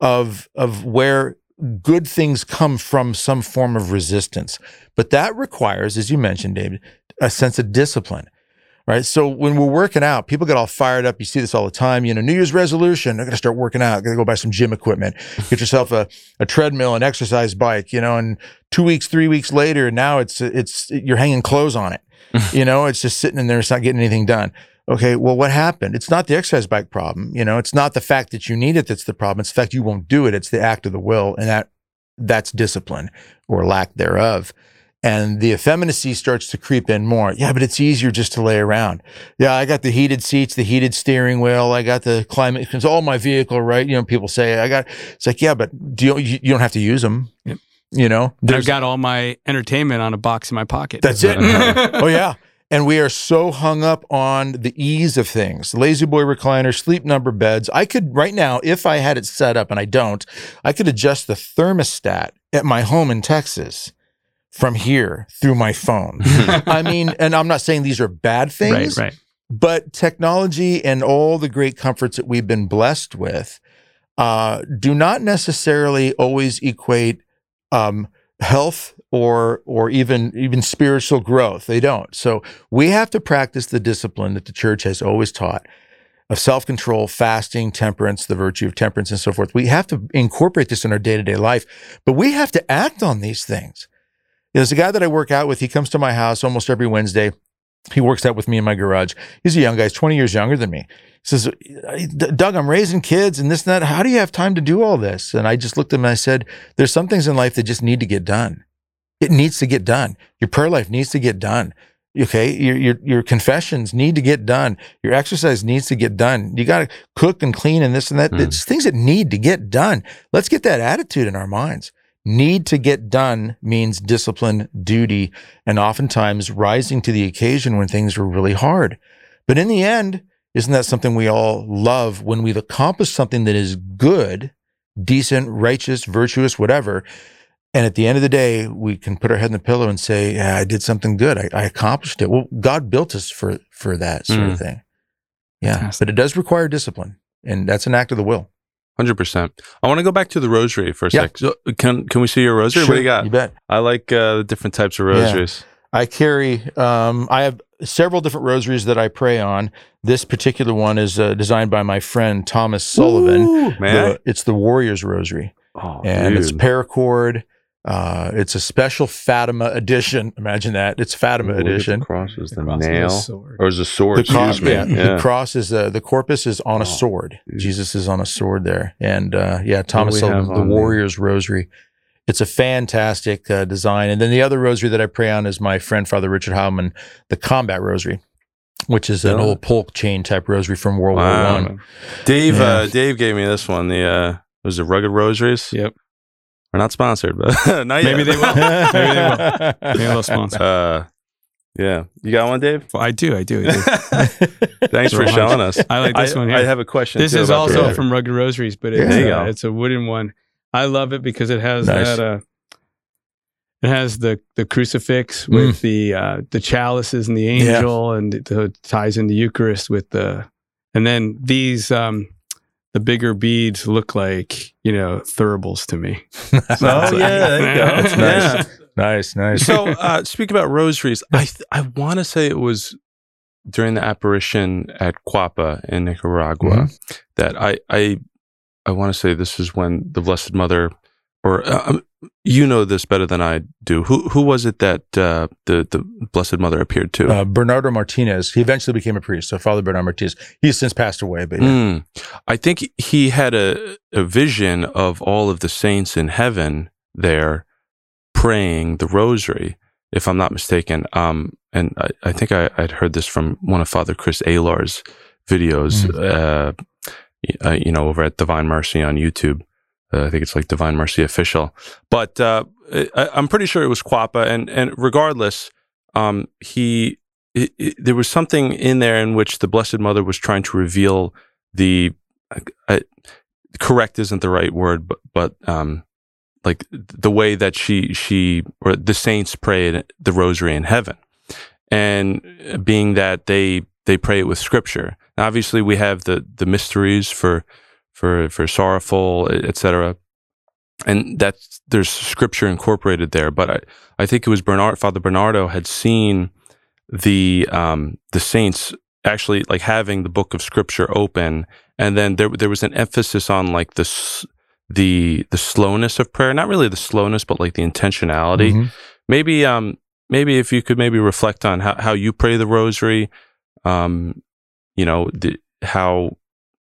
of of where good things come from some form of resistance. But that requires, as you mentioned, David, a sense of discipline, right? So when we're working out, people get all fired up. You see this all the time. You know, New Year's resolution, I'm going to start working out. I'm going to go buy some gym equipment, get yourself a, a treadmill, an exercise bike, you know, and two weeks, three weeks later, now it's, it's, you're hanging clothes on it. You know, it's just sitting in there. It's not getting anything done. Okay, well, what happened? It's not the exercise bike problem. You know, it's not the fact that you need it that's the problem. It's the fact you won't do it. It's the act of the will, and that that's discipline or lack thereof. And the effeminacy starts to creep in more. Yeah, but it's easier just to lay around. Yeah, I got the heated seats, the heated steering wheel. I got the climate control, my vehicle, right? You know, people say, I got, it's like, yeah, but do you, you don't have to use them. Yep. You know, I've got all my entertainment on a box in my pocket. that's it. Oh, yeah. And we are so hung up on the ease of things. Lazy boy recliner, sleep number beds. I could right now, if I had it set up, and I don't, I could adjust the thermostat at my home in Texas from here through my phone. I mean, and I'm not saying these are bad things, Right, right. but technology and all the great comforts that we've been blessed with uh, do not necessarily always equate um, health or or even even spiritual growth. They don't. So we have to practice the discipline that the church has always taught of self-control, fasting, temperance, the virtue of temperance, and so forth. We have to incorporate this in our day-to-day life, but we have to act on these things. There's a guy that I work out with. He comes to my house almost every Wednesday. He works out with me in my garage. He's a young guy. He's twenty years younger than me. He says, Doug, I'm raising kids and this and that. How do you have time to do all this? And I just looked at him and I said, there's some things in life that just need to get done. It needs to get done. Your prayer life needs to get done. Okay. Your, your, your confessions need to get done. Your exercise needs to get done. You got to cook and clean and this and that. Mm. It's things that need to get done. Let's get that attitude in our minds. Need to get done means discipline, duty, and oftentimes rising to the occasion when things are really hard. But in the end, isn't that something we all love when we've accomplished something that is good, decent, righteous, virtuous, whatever? And at the end of the day, we can put our head in the pillow and say, yeah, I did something good. I, I accomplished it. Well, God built us for, for that sort Mm. of thing. Yeah. Fantastic. But it does require discipline. And that's an act of the will. one hundred percent. I want to go back to the rosary for a Yeah. sec. So can can we see your rosary? What do you got? You bet. I like uh, the different types of rosaries. I carry, um, I have several different rosaries that I pray on. This particular one is uh, designed by my friend Thomas Sullivan. Ooh, man. The- it's the Warrior's Rosary. Oh, And it's dude. paracord. Uh, it's a special Fatima edition. Imagine that. It's Fatima Look at edition. The cross is the, cross is a nail, sword. or is a sword? The, cro- excuse me. yeah, Yeah. the cross is uh, the corpus is on a Oh, sword. geez. Jesus is on a sword there, and uh, yeah, Thomas we Sullivan, have the on there? Warrior's Rosary. It's a fantastic uh, design. And then the other rosary that I pray on is my friend Father Richard Howman, the Combat Rosary, which is an Yeah. old polk chain type rosary from World Wow. War One. Dave, Yeah. uh, Dave gave me this one. The uh, was it Rugged Rosaries? Yep. We're not sponsored, but not Maybe yet. they will. Maybe they will. Maybe they'll sponsor. Uh, yeah, you got one, Dave? Well, I do. I do. I do. Thanks for They're showing us. I like this I, one here. I have a question. This too is about the also rosary. from Rugged Rosaries, but Yeah. it's, There you uh, go. it's a wooden one. I love it because it has Nice. that. Uh, it has the the crucifix Mm. with the uh, the chalices and the angel, and it, it ties in the Eucharist with the. And then these um, the bigger beads look like you know thuribles to me. Oh yeah, there you go. That's Yeah. nice. Nice, nice. So, uh, speak about rosaries. I th- I want to say it was during the apparition at Cuapa in Nicaragua Mm-hmm. that I I I want to say this is when the Blessed Mother, or uh, um, you know this better than I do. Who who was it that uh, the the Blessed Mother appeared to? Uh, Bernardo Martinez. He eventually became a priest. So Father Bernardo Martinez. He's since passed away, but yeah. Mm. I think he had a a vision of all of the saints in heaven there praying the rosary, if I'm not mistaken. Um, and I, I think I, I'd heard this from one of Father Chris Alar's videos, Mm. uh, y- uh, you know, over at Divine Mercy on YouTube. Uh, I think it's like Divine Mercy Official. But uh, I, I'm pretty sure it was Cuapa. And, and regardless, um, he it, it, there was something in there in which the Blessed Mother was trying to reveal the, uh, correct isn't the right word, but, but um, like the way that she she or the saints pray the rosary in heaven, and being that they they pray it with scripture. Now, obviously, we have the the mysteries for for for sorrowful, et cetera, and that's there's scripture incorporated there. But I I think it was Bernard Father Bernardo had seen the um the saints actually like having the book of scripture open, and then there there was an emphasis on like this. the the slowness of prayer, not really the slowness, but like the intentionality. Mhm. Maybe um maybe if you could maybe reflect on how, how you pray the rosary, um, you know, the, how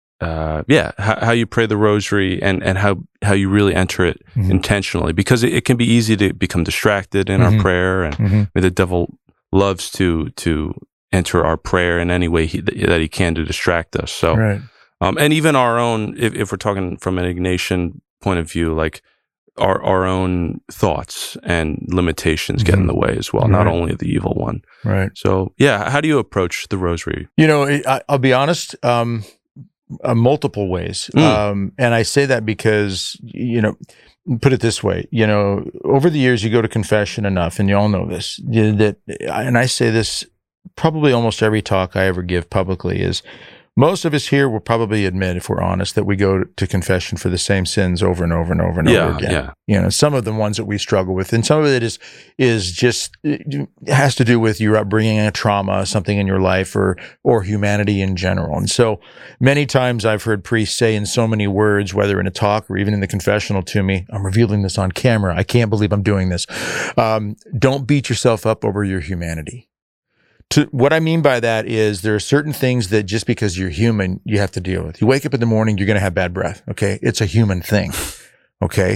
uh yeah, how, how you pray the rosary and, and how, how you really enter it Mhm. intentionally, because it, it can be easy to become distracted in Mhm. our prayer, and Mhm. the devil loves to to enter our prayer in any way he, that he can to distract us. So Right. Um, and even our own, if, if we're talking from an Ignatian point of view, like our our own thoughts and limitations get in the way as well, not Right. only the evil one. Right. So, yeah, how do you approach the rosary? You know, I, I'll be honest, um, uh, multiple ways. Mm. Um, and I say that because, you know, put it this way, you know, over the years, you go to confession enough, and you all know this, you- that, and I say this probably almost every talk I ever give publicly is, most of us here will probably admit, if we're honest, that we go to confession for the same sins over and over and over and Yeah, over again. yeah. You know, some of the ones that we struggle with, and some of it is is just it has to do with your upbringing, a trauma, something in your life, or or humanity in general. And so many times I've heard priests say in so many words, whether in a talk or even in the confessional to me, I'm revealing this on camera. I can't believe I'm doing this. Um, don't beat yourself up over your humanity. To, what I mean by that is there are certain things that just because you're human, you have to deal with. You wake up in the morning, you're going to have bad breath. Okay. It's a human thing. Okay.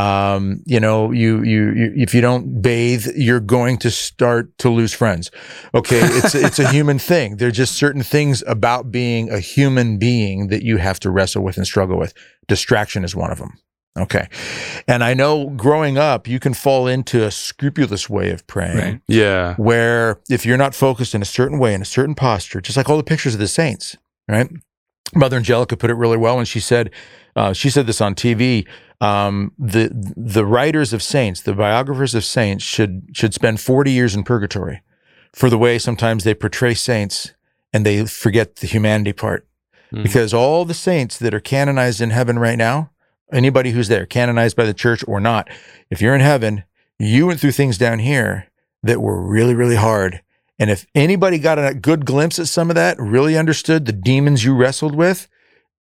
Um, you know, you, you, you, if you don't bathe, you're going to start to lose friends. Okay. It's, it's a human thing. There are just certain things about being a human being that you have to wrestle with and struggle with. Distraction is one of them. Okay. And I know growing up, you can fall into a scrupulous way of praying. Right. Yeah. Where if you're not focused in a certain way, in a certain posture, just like all the pictures of the saints, right? Mother Angelica put it really well when she said, uh, she said this on T V, um, the the writers of saints, the biographers of saints should should spend forty years in purgatory for the way sometimes they portray saints and they forget the humanity part. Mhm. Because all the saints that are canonized in heaven right now, anybody who's there, canonized by the church or not, if you're in heaven, you went through things down here that were really, really hard. And if anybody got a good glimpse at some of that, really understood the demons you wrestled with,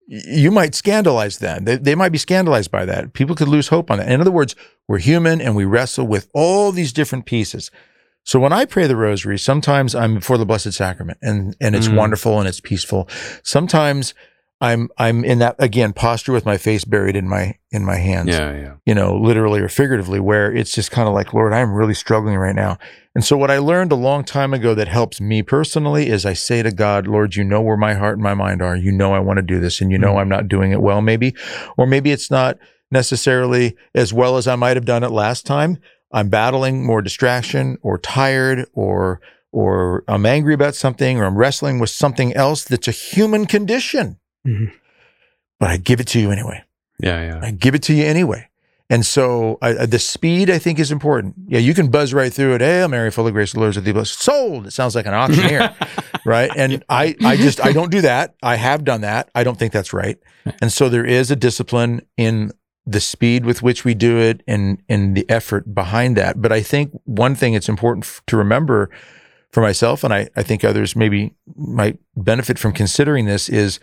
you might scandalize them. They, they might be scandalized by that. People could lose hope on that. In other words, we're human and we wrestle with all these different pieces. So when I pray the rosary, sometimes I'm before the Blessed Sacrament and, and it's mm. wonderful and it's peaceful. Sometimes I'm I'm in that, again, posture with my face buried in my in my hands. Yeah, yeah. You know, literally or figuratively, where it's just kind of like, Lord, I'm really struggling right now. And so what I learned a long time ago that helps me personally is I say to God, Lord, you know where my heart and my mind are. You know I want to do this, and you know mm. I'm not doing it well maybe. Or maybe it's not necessarily as well as I might have done it last time. I'm battling more distraction or tired or or I'm angry about something or I'm wrestling with something else that's a human condition. Mm-hmm. But I give it to you anyway. Yeah, yeah. I give it to you anyway. And so I, the speed, I think, is important. Yeah, you can buzz right through it. Hail Mary, full of grace, the Lord is with thee. Sold. It sounds like an auctioneer, right? And I, I just, I don't do that. I have done that. I don't think that's right. And so there is a discipline in the speed with which we do it and, and the effort behind that. But I think one thing it's important f- to remember for myself, and I, I think others maybe might benefit from considering this, is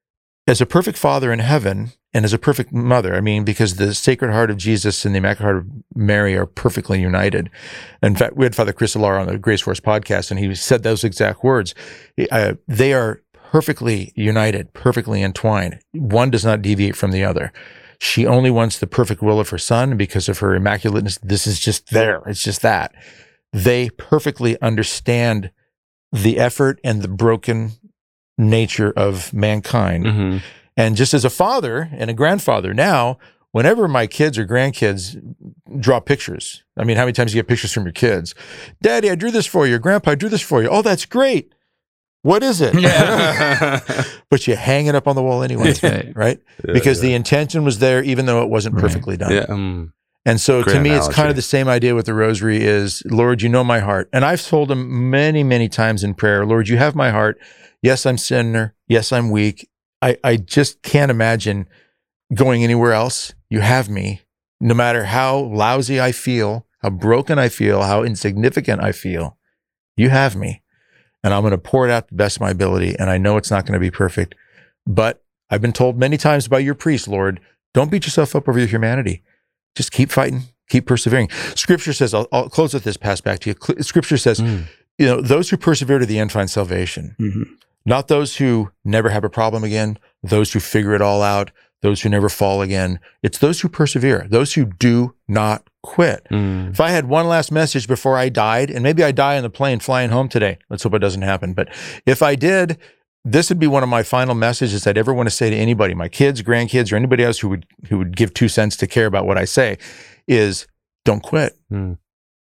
as a perfect father in heaven and as a perfect mother, I mean, because the Sacred Heart of Jesus and the Immaculate Heart of Mary are perfectly united. In fact, we had Father Chris Alar on the Grace Force podcast, and he said those exact words. Uh, they are perfectly united, perfectly entwined. One does not deviate from the other. She only wants the perfect will of her son because of her immaculateness. This is just there. It's just that. They perfectly understand the effort and the broken nature of mankind. Mm-hmm. And just as a father and a grandfather now, whenever my kids or grandkids draw pictures, I mean, how many times do you get pictures from your kids? Daddy, I drew this for you. Grandpa, I drew this for you. Oh, that's great. What is it? Yeah. But you hang it up on the wall anyway, right? right? Yeah, because yeah. the intention was there, even though it wasn't perfectly right. done. Yeah. Um, and so to me, analogy. It's kind of the same idea with the rosary is, Lord, you know my heart. And I've told him many, many times in prayer, Lord, you have my heart. Yes, I'm sinner. Yes, I'm weak. I, I just can't imagine going anywhere else. You have me. No matter how lousy I feel, how broken I feel, how insignificant I feel, you have me. And I'm going to pour it out to the best of my ability. And I know it's not going to be perfect. But I've been told many times by your priest, Lord, don't beat yourself up over your humanity. Just keep fighting, keep persevering. Scripture says, I'll, I'll close with this, pass back to you. Scripture says, mm. you know, those who persevere to the end find salvation. Mm-hmm. Not those who never have a problem again, those who figure it all out, those who never fall again. It's those who persevere, those who do not quit. Mm. If I had one last message before I died, and maybe I die on the plane flying home today, let's hope it doesn't happen. But if I did, this would be one of my final messages I'd ever want to say to anybody, my kids, grandkids, or anybody else who would who would give two cents to care about what I say, is don't quit. Mm.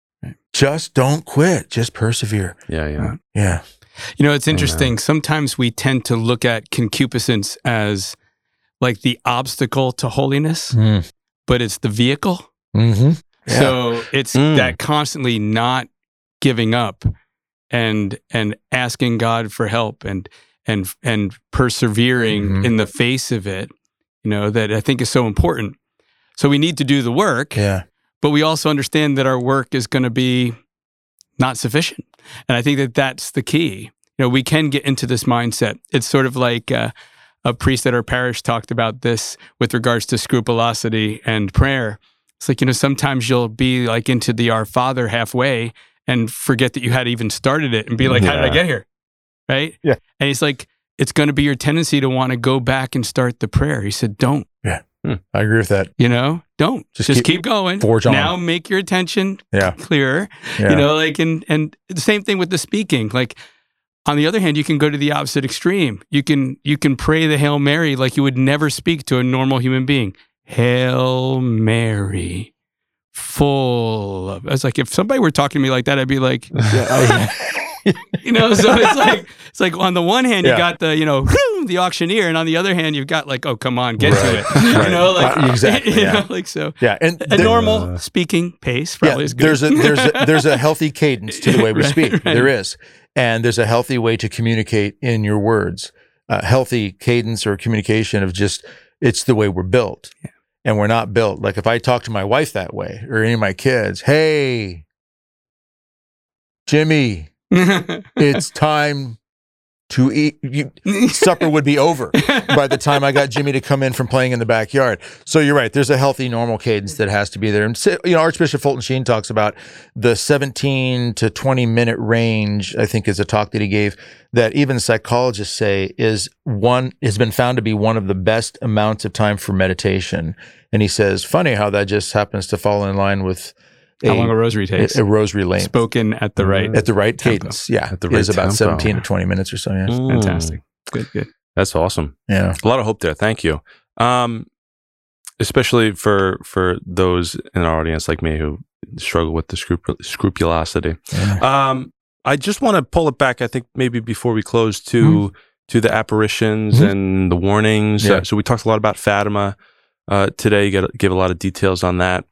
Just don't quit. Just persevere. Yeah, yeah. Yeah. You know, it's interesting. Sometimes we tend to look at concupiscence as like the obstacle to holiness, mm. but it's the vehicle. Mm-hmm. Yeah. So it's mm. that constantly not giving up and and asking God for help and and and persevering mm-hmm. in the face of it, you know, that I think is so important. So we need to do the work, yeah. but we also understand that our work is going to be not sufficient. And I think that that's the key. You know, we can get into this mindset. It's sort of like uh, a priest at our parish talked about this with regards to scrupulosity and prayer. It's like, you know, sometimes you'll be like into the Our Father halfway and forget that you had even started it and be like, yeah. how did I get here? Right? Yeah. And he's like, it's going to be your tendency to want to go back and start the prayer. He said, don't. Yeah. Hmm. I agree with that. You know, don't just, just keep, keep going. Forge on. Now make your attention yeah. clearer. Yeah. You know, like, and, and the same thing with the speaking. Like, on the other hand, you can go to the opposite extreme. You can, you can pray the Hail Mary like you would never speak to a normal human being. Hail Mary, full of, I was like, if somebody were talking to me like that, I'd be like, yeah, you know, so it's like, it's like on the one hand, yeah. you got the, you know, the auctioneer, and on the other hand, you've got like, oh, come on, get right. to it. Right. You know, like, uh, exactly. you Yeah. know, like, so yeah. And a there, normal uh, speaking pace probably yeah, is good. There's a, there's a, there's a healthy cadence to the way we right, speak. right. There is. And there's a healthy way to communicate in your words. A healthy cadence or communication of just, it's the way we're built. Yeah. And we're not built. Like if I talk to my wife that way or any of my kids, hey, Jimmy, it's time to eat. You, supper would be over by the time I got Jimmy to come in from playing in the backyard. So you're right. There's a healthy, normal cadence that has to be there. And you know, Archbishop Fulton Sheen talks about the seventeen to twenty minute range. I think is a talk that he gave that even psychologists say is one has been found to be one of the best amounts of time for meditation. And he says, funny how that just happens to fall in line with A, how long a rosary takes. A, a rosary length. Spoken at the right At the right tempo. cadence. Yeah. At the It right is about tempo. seventeen to twenty minutes or so. Yeah. Mm. Fantastic. Good, good. That's awesome. Yeah. A lot of hope there. Thank you. Um, especially for for those in our audience like me who struggle with the scrupu- scrupulosity. Yeah. Um, I just want to pull it back, I think maybe before we close to Mm-hmm. to the apparitions Mhm. and the warnings. Yeah. Uh, so we talked a lot about Fatima uh, today. You got give a lot of details on that.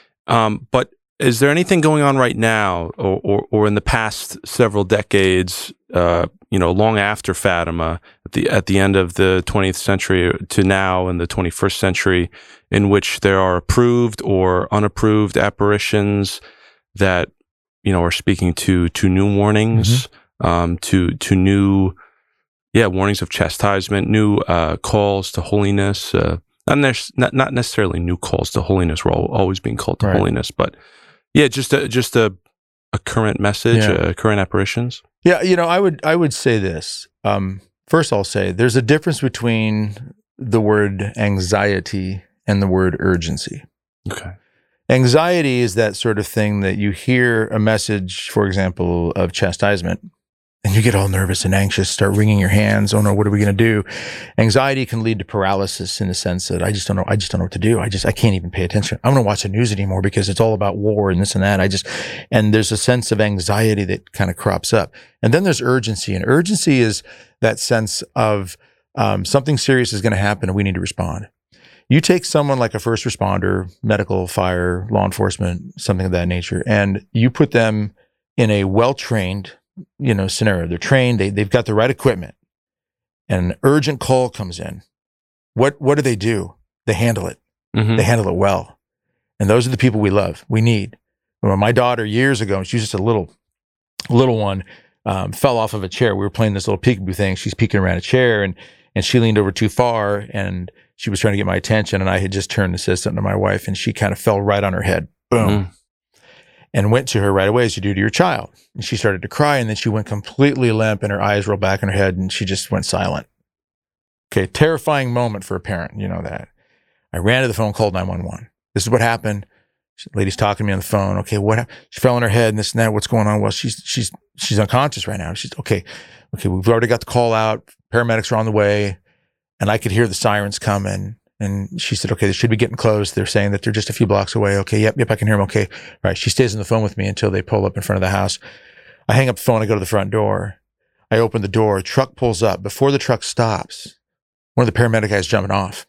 Um, but is there anything going on right now or, or, or in the past several decades, uh, you know, long after Fatima, at the, at the end of the twentieth century to now in the twenty-first century, in which there are approved or unapproved apparitions that, you know, are speaking to, to new warnings, um, to, to new, yeah, warnings of chastisement, new uh, calls to holiness, uh, not, ne- not not necessarily new calls to holiness. We're all, always being called to Right. holiness, but yeah, just a, just a a current message, Yeah. uh, current apparitions. Yeah, you know, I would I would say this. Um, first, I'll say there's a difference between the word anxiety and the word urgency. Okay. Anxiety is that sort of thing that you hear a message, for example, of chastisement, and you get all nervous and anxious, start wringing your hands. Oh no, what are we going to do? Anxiety can lead to paralysis in the sense that I just don't know. I just don't know what to do. I just, I can't even pay attention. I don't want to watch the news anymore because it's all about war and this and that. I just, and there's a sense of anxiety that kind of crops up. And then there's urgency, and urgency is that sense of um, something serious is going to happen and we need to respond. You take someone like a first responder, medical, fire, law enforcement, something of that nature, and you put them in a well-trained, you know, scenario. They're trained, they, they've got the right equipment, and an urgent call comes in. What, what do they do? They handle it. Mhm. They handle it well. And those are the people we love, we need. Well, my daughter years ago, she was just a little, little one, um, fell off of a chair. We were playing this little peekaboo thing. She's peeking around a chair, and, and she leaned over too far, and she was trying to get my attention, and I had just turned to say something to my wife, and she kind of fell right on her head. Boom. Mm. And went to her right away, as you do to your child. And she started to cry, and then she went completely limp, and her eyes rolled back in her head, and she just went silent. Okay, terrifying moment for a parent, you know that. I ran to the phone, called nine one one. This is what happened. The lady's talking to me on the phone. Okay, what? hap- She fell on her head, and this and that. What's going on? Well, she's she's she's unconscious right now. She's okay. Okay, we've already got the call out. Paramedics are on the way, and I could hear the sirens coming. And she said, okay, they should be getting close. They're saying that they're just a few blocks away. Okay, yep, yep, I can hear them. Okay, right. She stays on the phone with me until they pull up in front of the house. I hang up the phone. I go to the front door. I open the door. A truck pulls up. Before the truck stops, one of the paramedic guys jumping off.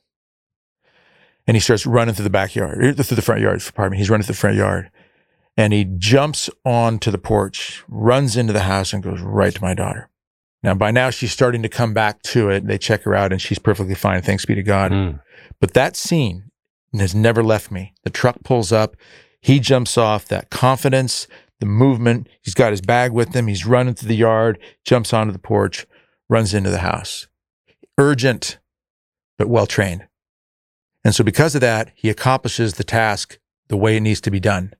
And he starts running through the backyard, er, through the front yard, pardon me. He's running through the front yard. And he jumps onto the porch, runs into the house, and goes right to my daughter. Now, by now, she's starting to come back to it. They check her out, and she's perfectly fine. Thanks be to God. Mm. But that scene has never left me. The truck pulls up. He jumps off. That confidence, the movement. He's got his bag with him. He's running through the yard, jumps onto the porch, runs into the house. Urgent, but well-trained. And so because of that, he accomplishes the task the way it needs to be done.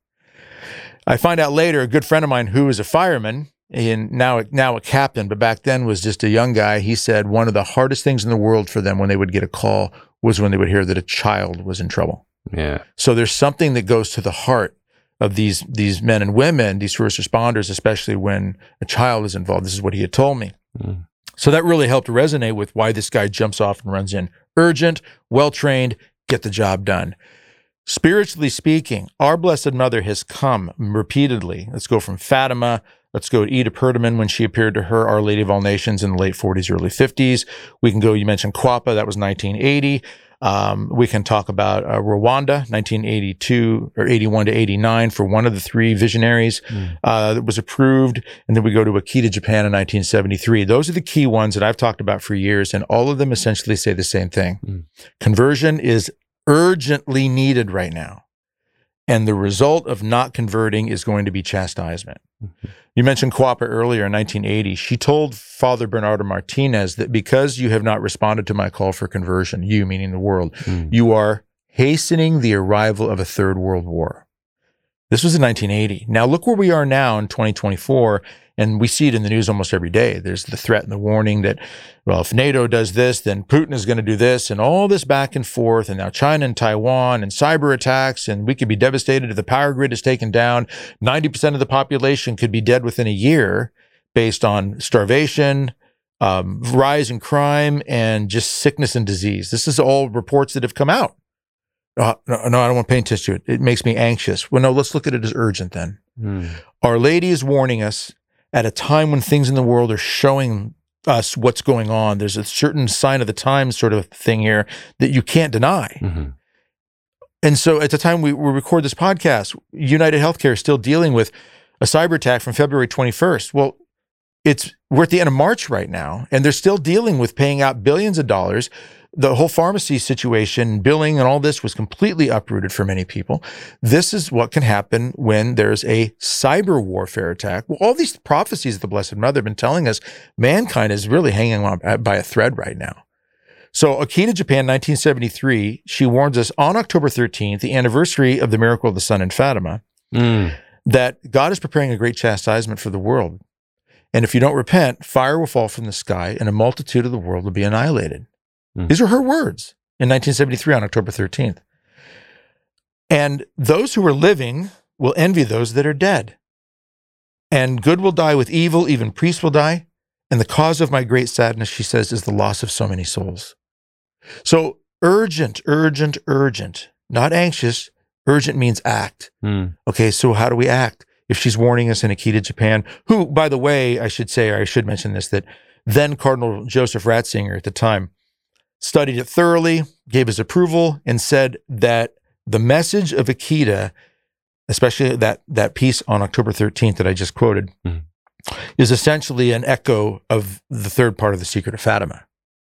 I find out later, a good friend of mine who is a fireman, and now, now a captain, but back then was just a young guy, he said one of the hardest things in the world for them when they would get a call was when they would hear that a child was in trouble. Yeah. So there's something that goes to the heart of these, these men and women, these first responders, especially when a child is involved. This is what he had told me. Mm. So that really helped resonate with why this guy jumps off and runs in. Urgent, well-trained, get the job done. Spiritually speaking, our Blessed Mother has come repeatedly. Let's go from Fatima. Let's go to Ida Perdaman when she appeared to her, Our Lady of All Nations, in the late forties, early fifties. We can go, you mentioned Quapa, that was nineteen eighty. Um, we can talk about uh, Rwanda, nineteen eighty-two or eighty-one to eighty-nine for one of the three visionaries Mm. uh, that was approved. And then we go to Akita, Japan in nineteen seventy-three. Those are the key ones that I've talked about for years, and all of them essentially say the same thing. Mm. Conversion is urgently needed right now. And the result of not converting is going to be chastisement. Mm-hmm. You mentioned Cuapa earlier in nineteen eighty. She told Father Bernardo Martinez that because you have not responded to my call for conversion, you meaning the world, mm. you are hastening the arrival of a third world war. This was in nineteen eighty. Now look where we are now in twenty twenty-four, and we see it in the news almost every day. There's the threat and the warning that, well, if NATO does this, then Putin is going to do this, and all this back and forth, and now China and Taiwan, and cyber attacks, and we could be devastated if the power grid is taken down. ninety percent of the population could be dead within a year based on starvation, um, rise in crime, and just sickness and disease. This is all reports that have come out. Uh, no, no, I don't want to pay attention to it. It makes me anxious. Well, no, let's look at it as urgent then. Mm. Our Lady is warning us at a time when things in the world are showing us what's going on. There's a certain sign of the times sort of thing here that you can't deny. Mm-hmm. And so at the time we, we record this podcast, United Healthcare is still dealing with a cyber attack from February twenty-first. Well, it's we're at the end of March right now, and they're still dealing with paying out billions of dollars. The whole pharmacy situation, billing, and all this was completely uprooted for many people. This is what can happen when there's a cyber warfare attack. Well, all these prophecies of the Blessed Mother have been telling us mankind is really hanging on by a thread right now. So Akita, Japan, nineteen seventy-three, she warns us on October thirteenth, the anniversary of the miracle of the sun in Fatima, mm. that God is preparing a great chastisement for the world. And if you don't repent, fire will fall from the sky and a multitude of the world will be annihilated. Mm. These are her words in nineteen seventy-three on October thirteenth. And those who are living will envy those that are dead. And good will die with evil, even priests will die. And the cause of my great sadness, she says, is the loss of so many souls. So urgent, urgent, urgent, not anxious. Urgent means act. Mm. Okay, so how do we act? If she's warning us in Akita, Japan, who, by the way, I should say, or I should mention this, that then Cardinal Joseph Ratzinger at the time studied it thoroughly, gave his approval, and said that the message of Akita, especially that, that piece on October thirteenth that I just quoted, mm-hmm. is essentially an echo of the third part of the Secret of Fatima,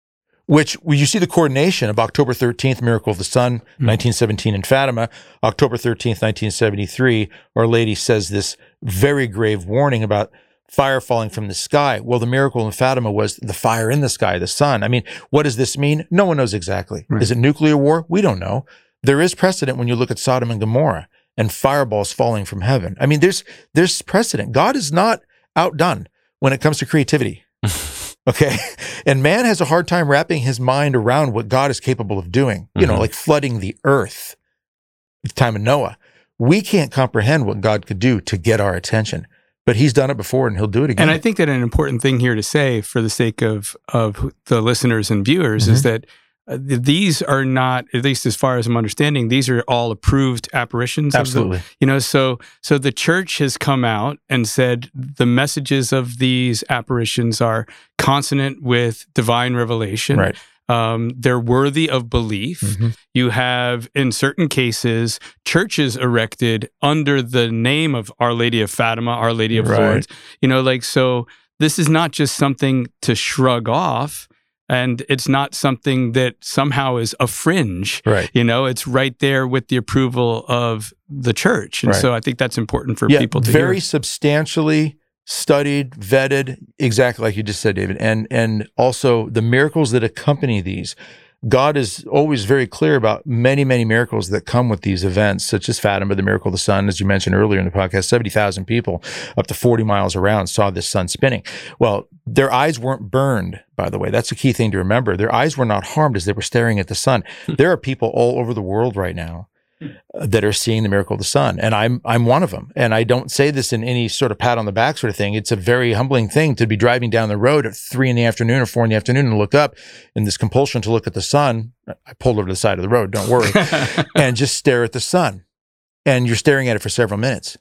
which when you see the coordination of October thirteenth, Miracle of the Sun, mm-hmm. nineteen seventeen in Fatima, October thirteenth, nineteen seventy-three, Our Lady says this very grave warning about fire falling from the sky. Well, the miracle in Fatima was the fire in the sky, the sun. I mean, what does this mean? No one knows exactly. Right. Is it nuclear war? We don't know. There is precedent when you look at Sodom and Gomorrah and fireballs falling from heaven. I mean, there's there's precedent. God is not outdone when it comes to creativity. Okay? And man has a hard time wrapping his mind around what God is capable of doing, you mm-hmm. know, like flooding the earth at the time of Noah. We can't comprehend what God could do to get our attention. But he's done it before and he'll do it again. And I think that an important thing here to say for the sake of, of the listeners and viewers mm-hmm. is that uh, these are not, at least as far as I'm understanding, these are all approved apparitions. Absolutely. Of the, you know, so so the church has come out and said the messages of these apparitions are consonant with divine revelation. Right. Um, they're worthy of belief. Mm-hmm. You have, in certain cases, churches erected under the name of Our Lady of Fatima, Our Lady of right. Lourdes. You know, like, so this is not just something to shrug off, and it's not something that somehow is a fringe. Right. You know, it's right there with the approval of the church. And right. so I think that's important for yeah, people to very hear. substantially studied, vetted, exactly like you just said, David. And and also the miracles that accompany these. God is always very clear about many, many miracles that come with these events, such as Fatima, the miracle of the sun, as you mentioned earlier in the podcast. seventy thousand people up to forty miles around saw this sun spinning. Well, their eyes weren't burned, by the way. That's a key thing to remember. Their eyes were not harmed as they were staring at the sun. There are people all over the world right now that are seeing the miracle of the sun. And I'm I'm one of them. And I don't say this in any sort of pat on the back sort of thing. It's a very humbling thing to be driving down the road at three in the afternoon or four in the afternoon and look up, and this compulsion to look at the sun. I pulled over to the side of the road, don't worry, and just stare at the sun. And you're staring at it for several minutes.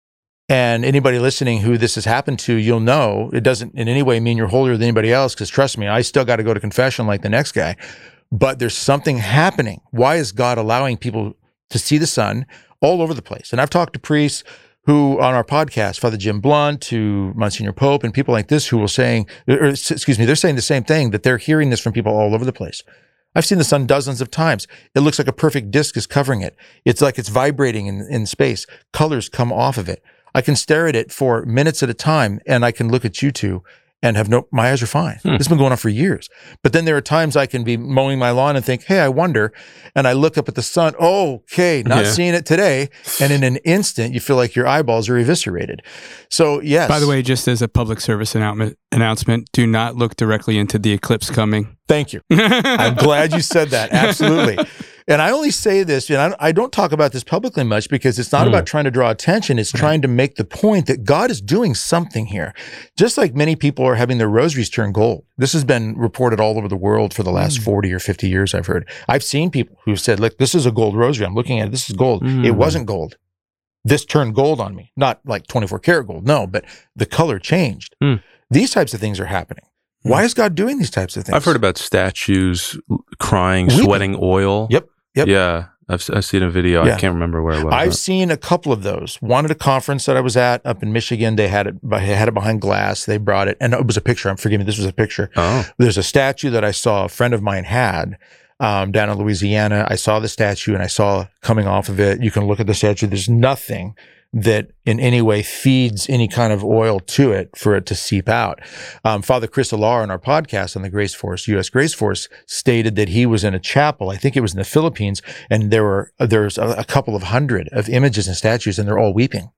And anybody listening who this has happened to, you'll know it doesn't in any way mean you're holier than anybody else, because trust me, I still got to go to confession like the next guy. But there's something happening. Why is God allowing people to see the sun all over the place? And I've talked to priests who on our podcast, Father Jim Blunt, to Monsignor Pope, and people like this who will saying, or, excuse me, they're saying the same thing, that they're hearing this from people all over the place. I've seen the sun dozens of times. It looks like a perfect disk is covering it. It's like it's vibrating in, in space. Colors come off of it. I can stare at it for minutes at a time, and I can look at you two and have no, my eyes are fine. Hmm. This has been going on for years. But then there are times I can be mowing my lawn and think, hey, I wonder. And I look up at the sun. Oh, okay, not yeah. seeing it today. And in an instant, you feel like your eyeballs are eviscerated. So, yes. By the way, just as a public service announcement, announcement do not look directly into the eclipse coming. Thank you. I'm glad you said that. Absolutely. And I only say this, and I, I don't talk about this publicly much because it's not mm. about trying to draw attention. It's trying to make the point that God is doing something here. Just like many people are having their rosaries turn gold. This has been reported all over the world for the last mm. forty or fifty years, I've heard. I've seen people who said, look, this is a gold rosary. I'm looking at it. This is gold. Mm. It wasn't gold. This turned gold on me. Not like twenty-four karat gold. No, but the color changed. Mm. These types of things are happening. Why is God doing these types of things? I've heard about statues crying, Weeping. sweating oil. Yep. Yep. Yeah. I've, I've seen a video. Yeah. I can't remember where it was. I've but. seen a couple of those. One at a conference that I was at up in Michigan. They had it, they had it behind glass. They brought it, and it was a picture. I'm forgive me. This was a picture. Oh. There's a statue that I saw a friend of mine had um, down in Louisiana. I saw the statue and I saw coming off of it. You can look at the statue. There's nothing that in any way feeds any kind of oil to it for it to seep out. Um, Father Chris Alar on our podcast on the Grace Force, U S Grace Force, stated that he was in a chapel, I think it was in the Philippines, and there were there's a, a couple of hundred of images and statues, and they're all weeping.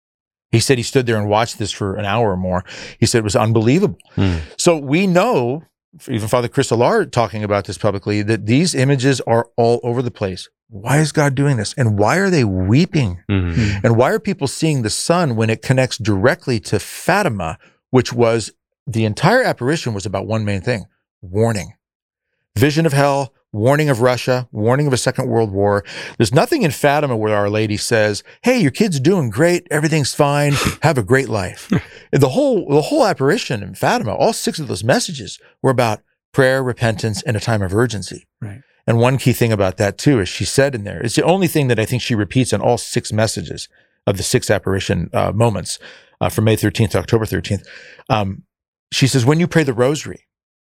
He said he stood there and watched this for an hour or more. He said it was unbelievable. Hmm. So we know, even Father Chris Alar talking about this publicly, that these images are all over the place. Why is God doing this? And why are they weeping? Mm-hmm. And why are people seeing the sun when it connects directly to Fatima, which was the entire apparition was about one main thing: warning. Vision of hell, warning of Russia, warning of a second world war. There's nothing in Fatima where Our Lady says, hey, your kid's doing great. Everything's fine. Have a great life. the whole, the whole apparition in Fatima, all six of those messages were about prayer, repentance, and a time of urgency. Right. And one key thing about that too is she said in there, it's the only thing that I think she repeats in all six messages of the six apparition uh, moments uh, from May thirteenth to October thirteenth. Um, she says, when you pray the rosary,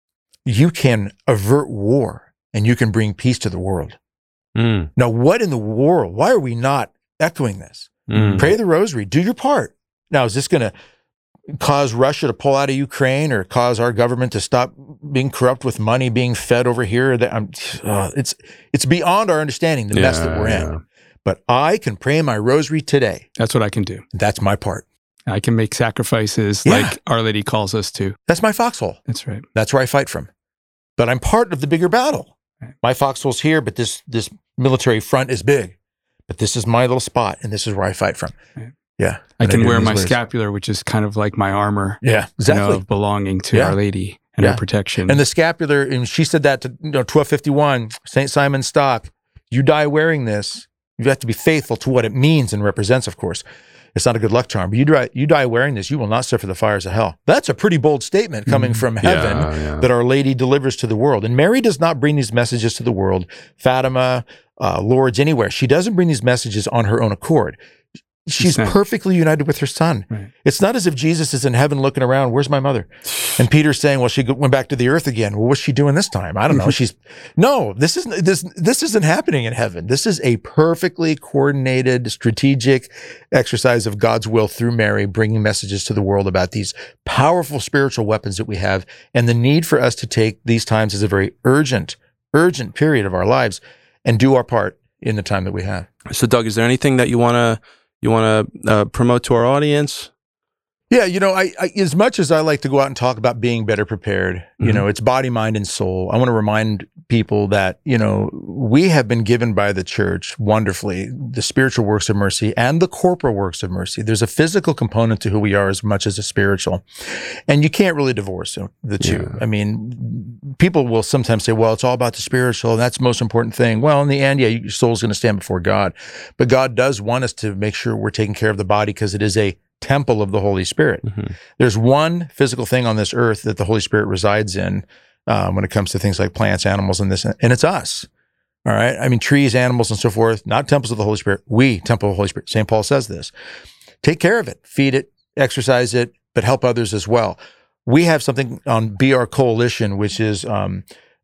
you can avert war and you can bring peace to the world. Mm. Now, what in the world? Why are we not echoing this? Mm. Pray the rosary, do your part. Now, is this going to cause Russia to pull out of Ukraine or cause our government to stop being corrupt with money being fed over here? That I'm, uh, it's it's beyond our understanding, the yeah, mess that we're yeah. in. But I can pray my rosary today. That's what I can do. That's my part. I can make sacrifices yeah. like Our Lady calls us to. That's my foxhole. That's right. That's where I fight from. But I'm part of the bigger battle. Right. My foxhole's here, but this this military front is big. But this is my little spot, and this is where I fight from. Right. Yeah. I can I wear my ways. scapular, which is kind of like my armor. Yeah, exactly. You know, of belonging to yeah. Our Lady and yeah. her protection. And the scapular, and she said that to you know, twelve fifty-one, Saint Simon Stock, you die wearing this. You have to be faithful to what it means and represents, of course. It's not a good luck charm, but you die, you die wearing this, you will not suffer the fires of hell. That's a pretty bold statement coming mm-hmm. from heaven yeah, yeah. that Our Lady delivers to the world. And Mary does not bring these messages to the world. Fatima, uh, Lourdes, anywhere. She doesn't bring these messages on her own accord. She's perfectly united with her son. Right. It's not as if Jesus is in heaven looking around, where's my mother? And Peter's saying, well, she went back to the earth again. Well, what's she doing this time? I don't know. She's no, this isn't, this, this isn't happening in heaven. This is a perfectly coordinated, strategic exercise of God's will through Mary, bringing messages to the world about these powerful spiritual weapons that we have, and the need for us to take these times as a very urgent, urgent period of our lives and do our part in the time that we have. So, Doug, is there anything that you want to You want to uh, promote to our audience? Yeah, you know, I, I as much as I like to go out and talk about being better prepared, mm-hmm. you know, it's body, mind, and soul. I want to remind people that, you know, we have been given by the church wonderfully the spiritual works of mercy and the corporal works of mercy. There's a physical component to who we are as much as a spiritual. And you can't really divorce the two. Yeah. I mean, people will sometimes say, well, it's all about the spiritual, and that's the most important thing. Well, in the end, yeah, your soul's going to stand before God. But God does want us to make sure we're taking care of the body because it is a temple of the Holy Spirit. Mm-hmm. There's one physical thing on this earth that the Holy Spirit resides in um, when it comes to things like plants, animals, and this, and it's us. All right. I mean, trees, animals, and so forth, not temples of the Holy Spirit. We, temple of the Holy Spirit. Saint Paul says this. Take care of it, feed it, exercise it, but help others as well. We have something on B R Coalition, which is um,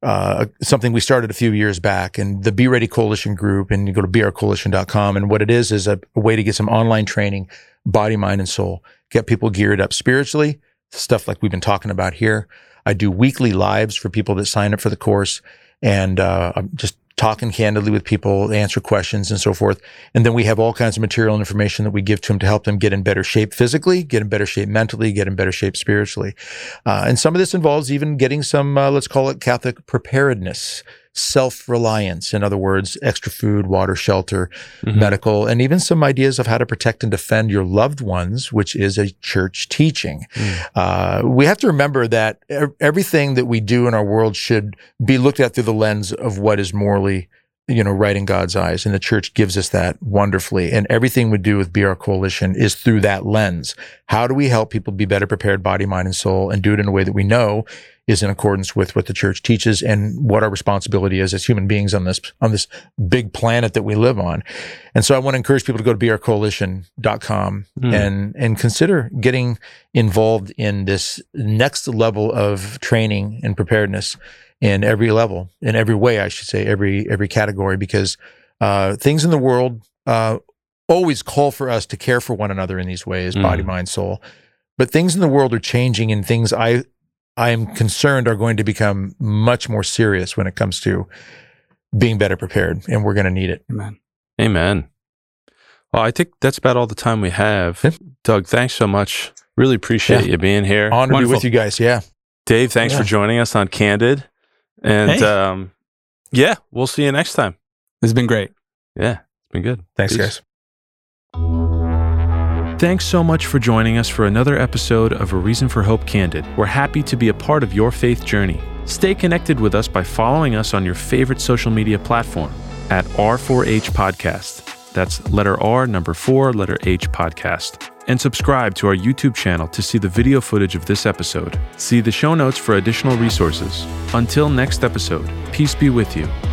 uh, something we started a few years back, and the Be Ready Coalition group, and you go to be r coalition dot com. And what it is is a, a way to get some online training, body, mind, and soul, get people geared up spiritually, stuff like we've been talking about here. I do weekly lives for people that sign up for the course, and uh, I'm just talking candidly with people, answer questions and so forth. And then we have all kinds of material and information that we give to them to help them get in better shape physically, get in better shape mentally, get in better shape spiritually. Uh, and some of this involves even getting some, uh, let's call it Catholic preparedness, self-reliance. In other words, extra food, water, shelter, mm-hmm. medical, and even some ideas of how to protect and defend your loved ones, which is a church teaching. Mm. Uh, we have to remember that er- everything that we do in our world should be looked at through the lens of what is morally, you know, right in God's eyes. And the church gives us that wonderfully. And everything we do with Be Our Coalition is through that lens. How do we help people be better prepared, body, mind, and soul, and do it in a way that we know is in accordance with what the church teaches and what our responsibility is as human beings on this on this big planet that we live on. And so I want to encourage people to go to be r coalition dot com mm. and and consider getting involved in this next level of training and preparedness in every level, in every way, I should say, every every category, because uh, things in the world uh, always call for us to care for one another in these ways, mm. body, mind, soul. But things in the world are changing, and things I I am concerned are going to become much more serious when it comes to being better prepared, and we're going to need it. Amen. Amen. Well, I think that's about all the time we have. Yep. Doug, thanks so much. Really appreciate yeah. you being here. Honored to be with you guys. Yeah. Dave, thanks yeah. for joining us on Candid. And hey. um, yeah, we'll see you next time. This has been great. Yeah, it's been good. Thanks, Peace. guys. Thanks so much for joining us for another episode of A Reason for Hope Candid. We're happy to be a part of your faith journey. Stay connected with us by following us on your favorite social media platform at R four H Podcast. That's letter R, number four, letter H Podcast. And subscribe to our YouTube channel to see the video footage of this episode. See the show notes for additional resources. Until next episode, peace be with you.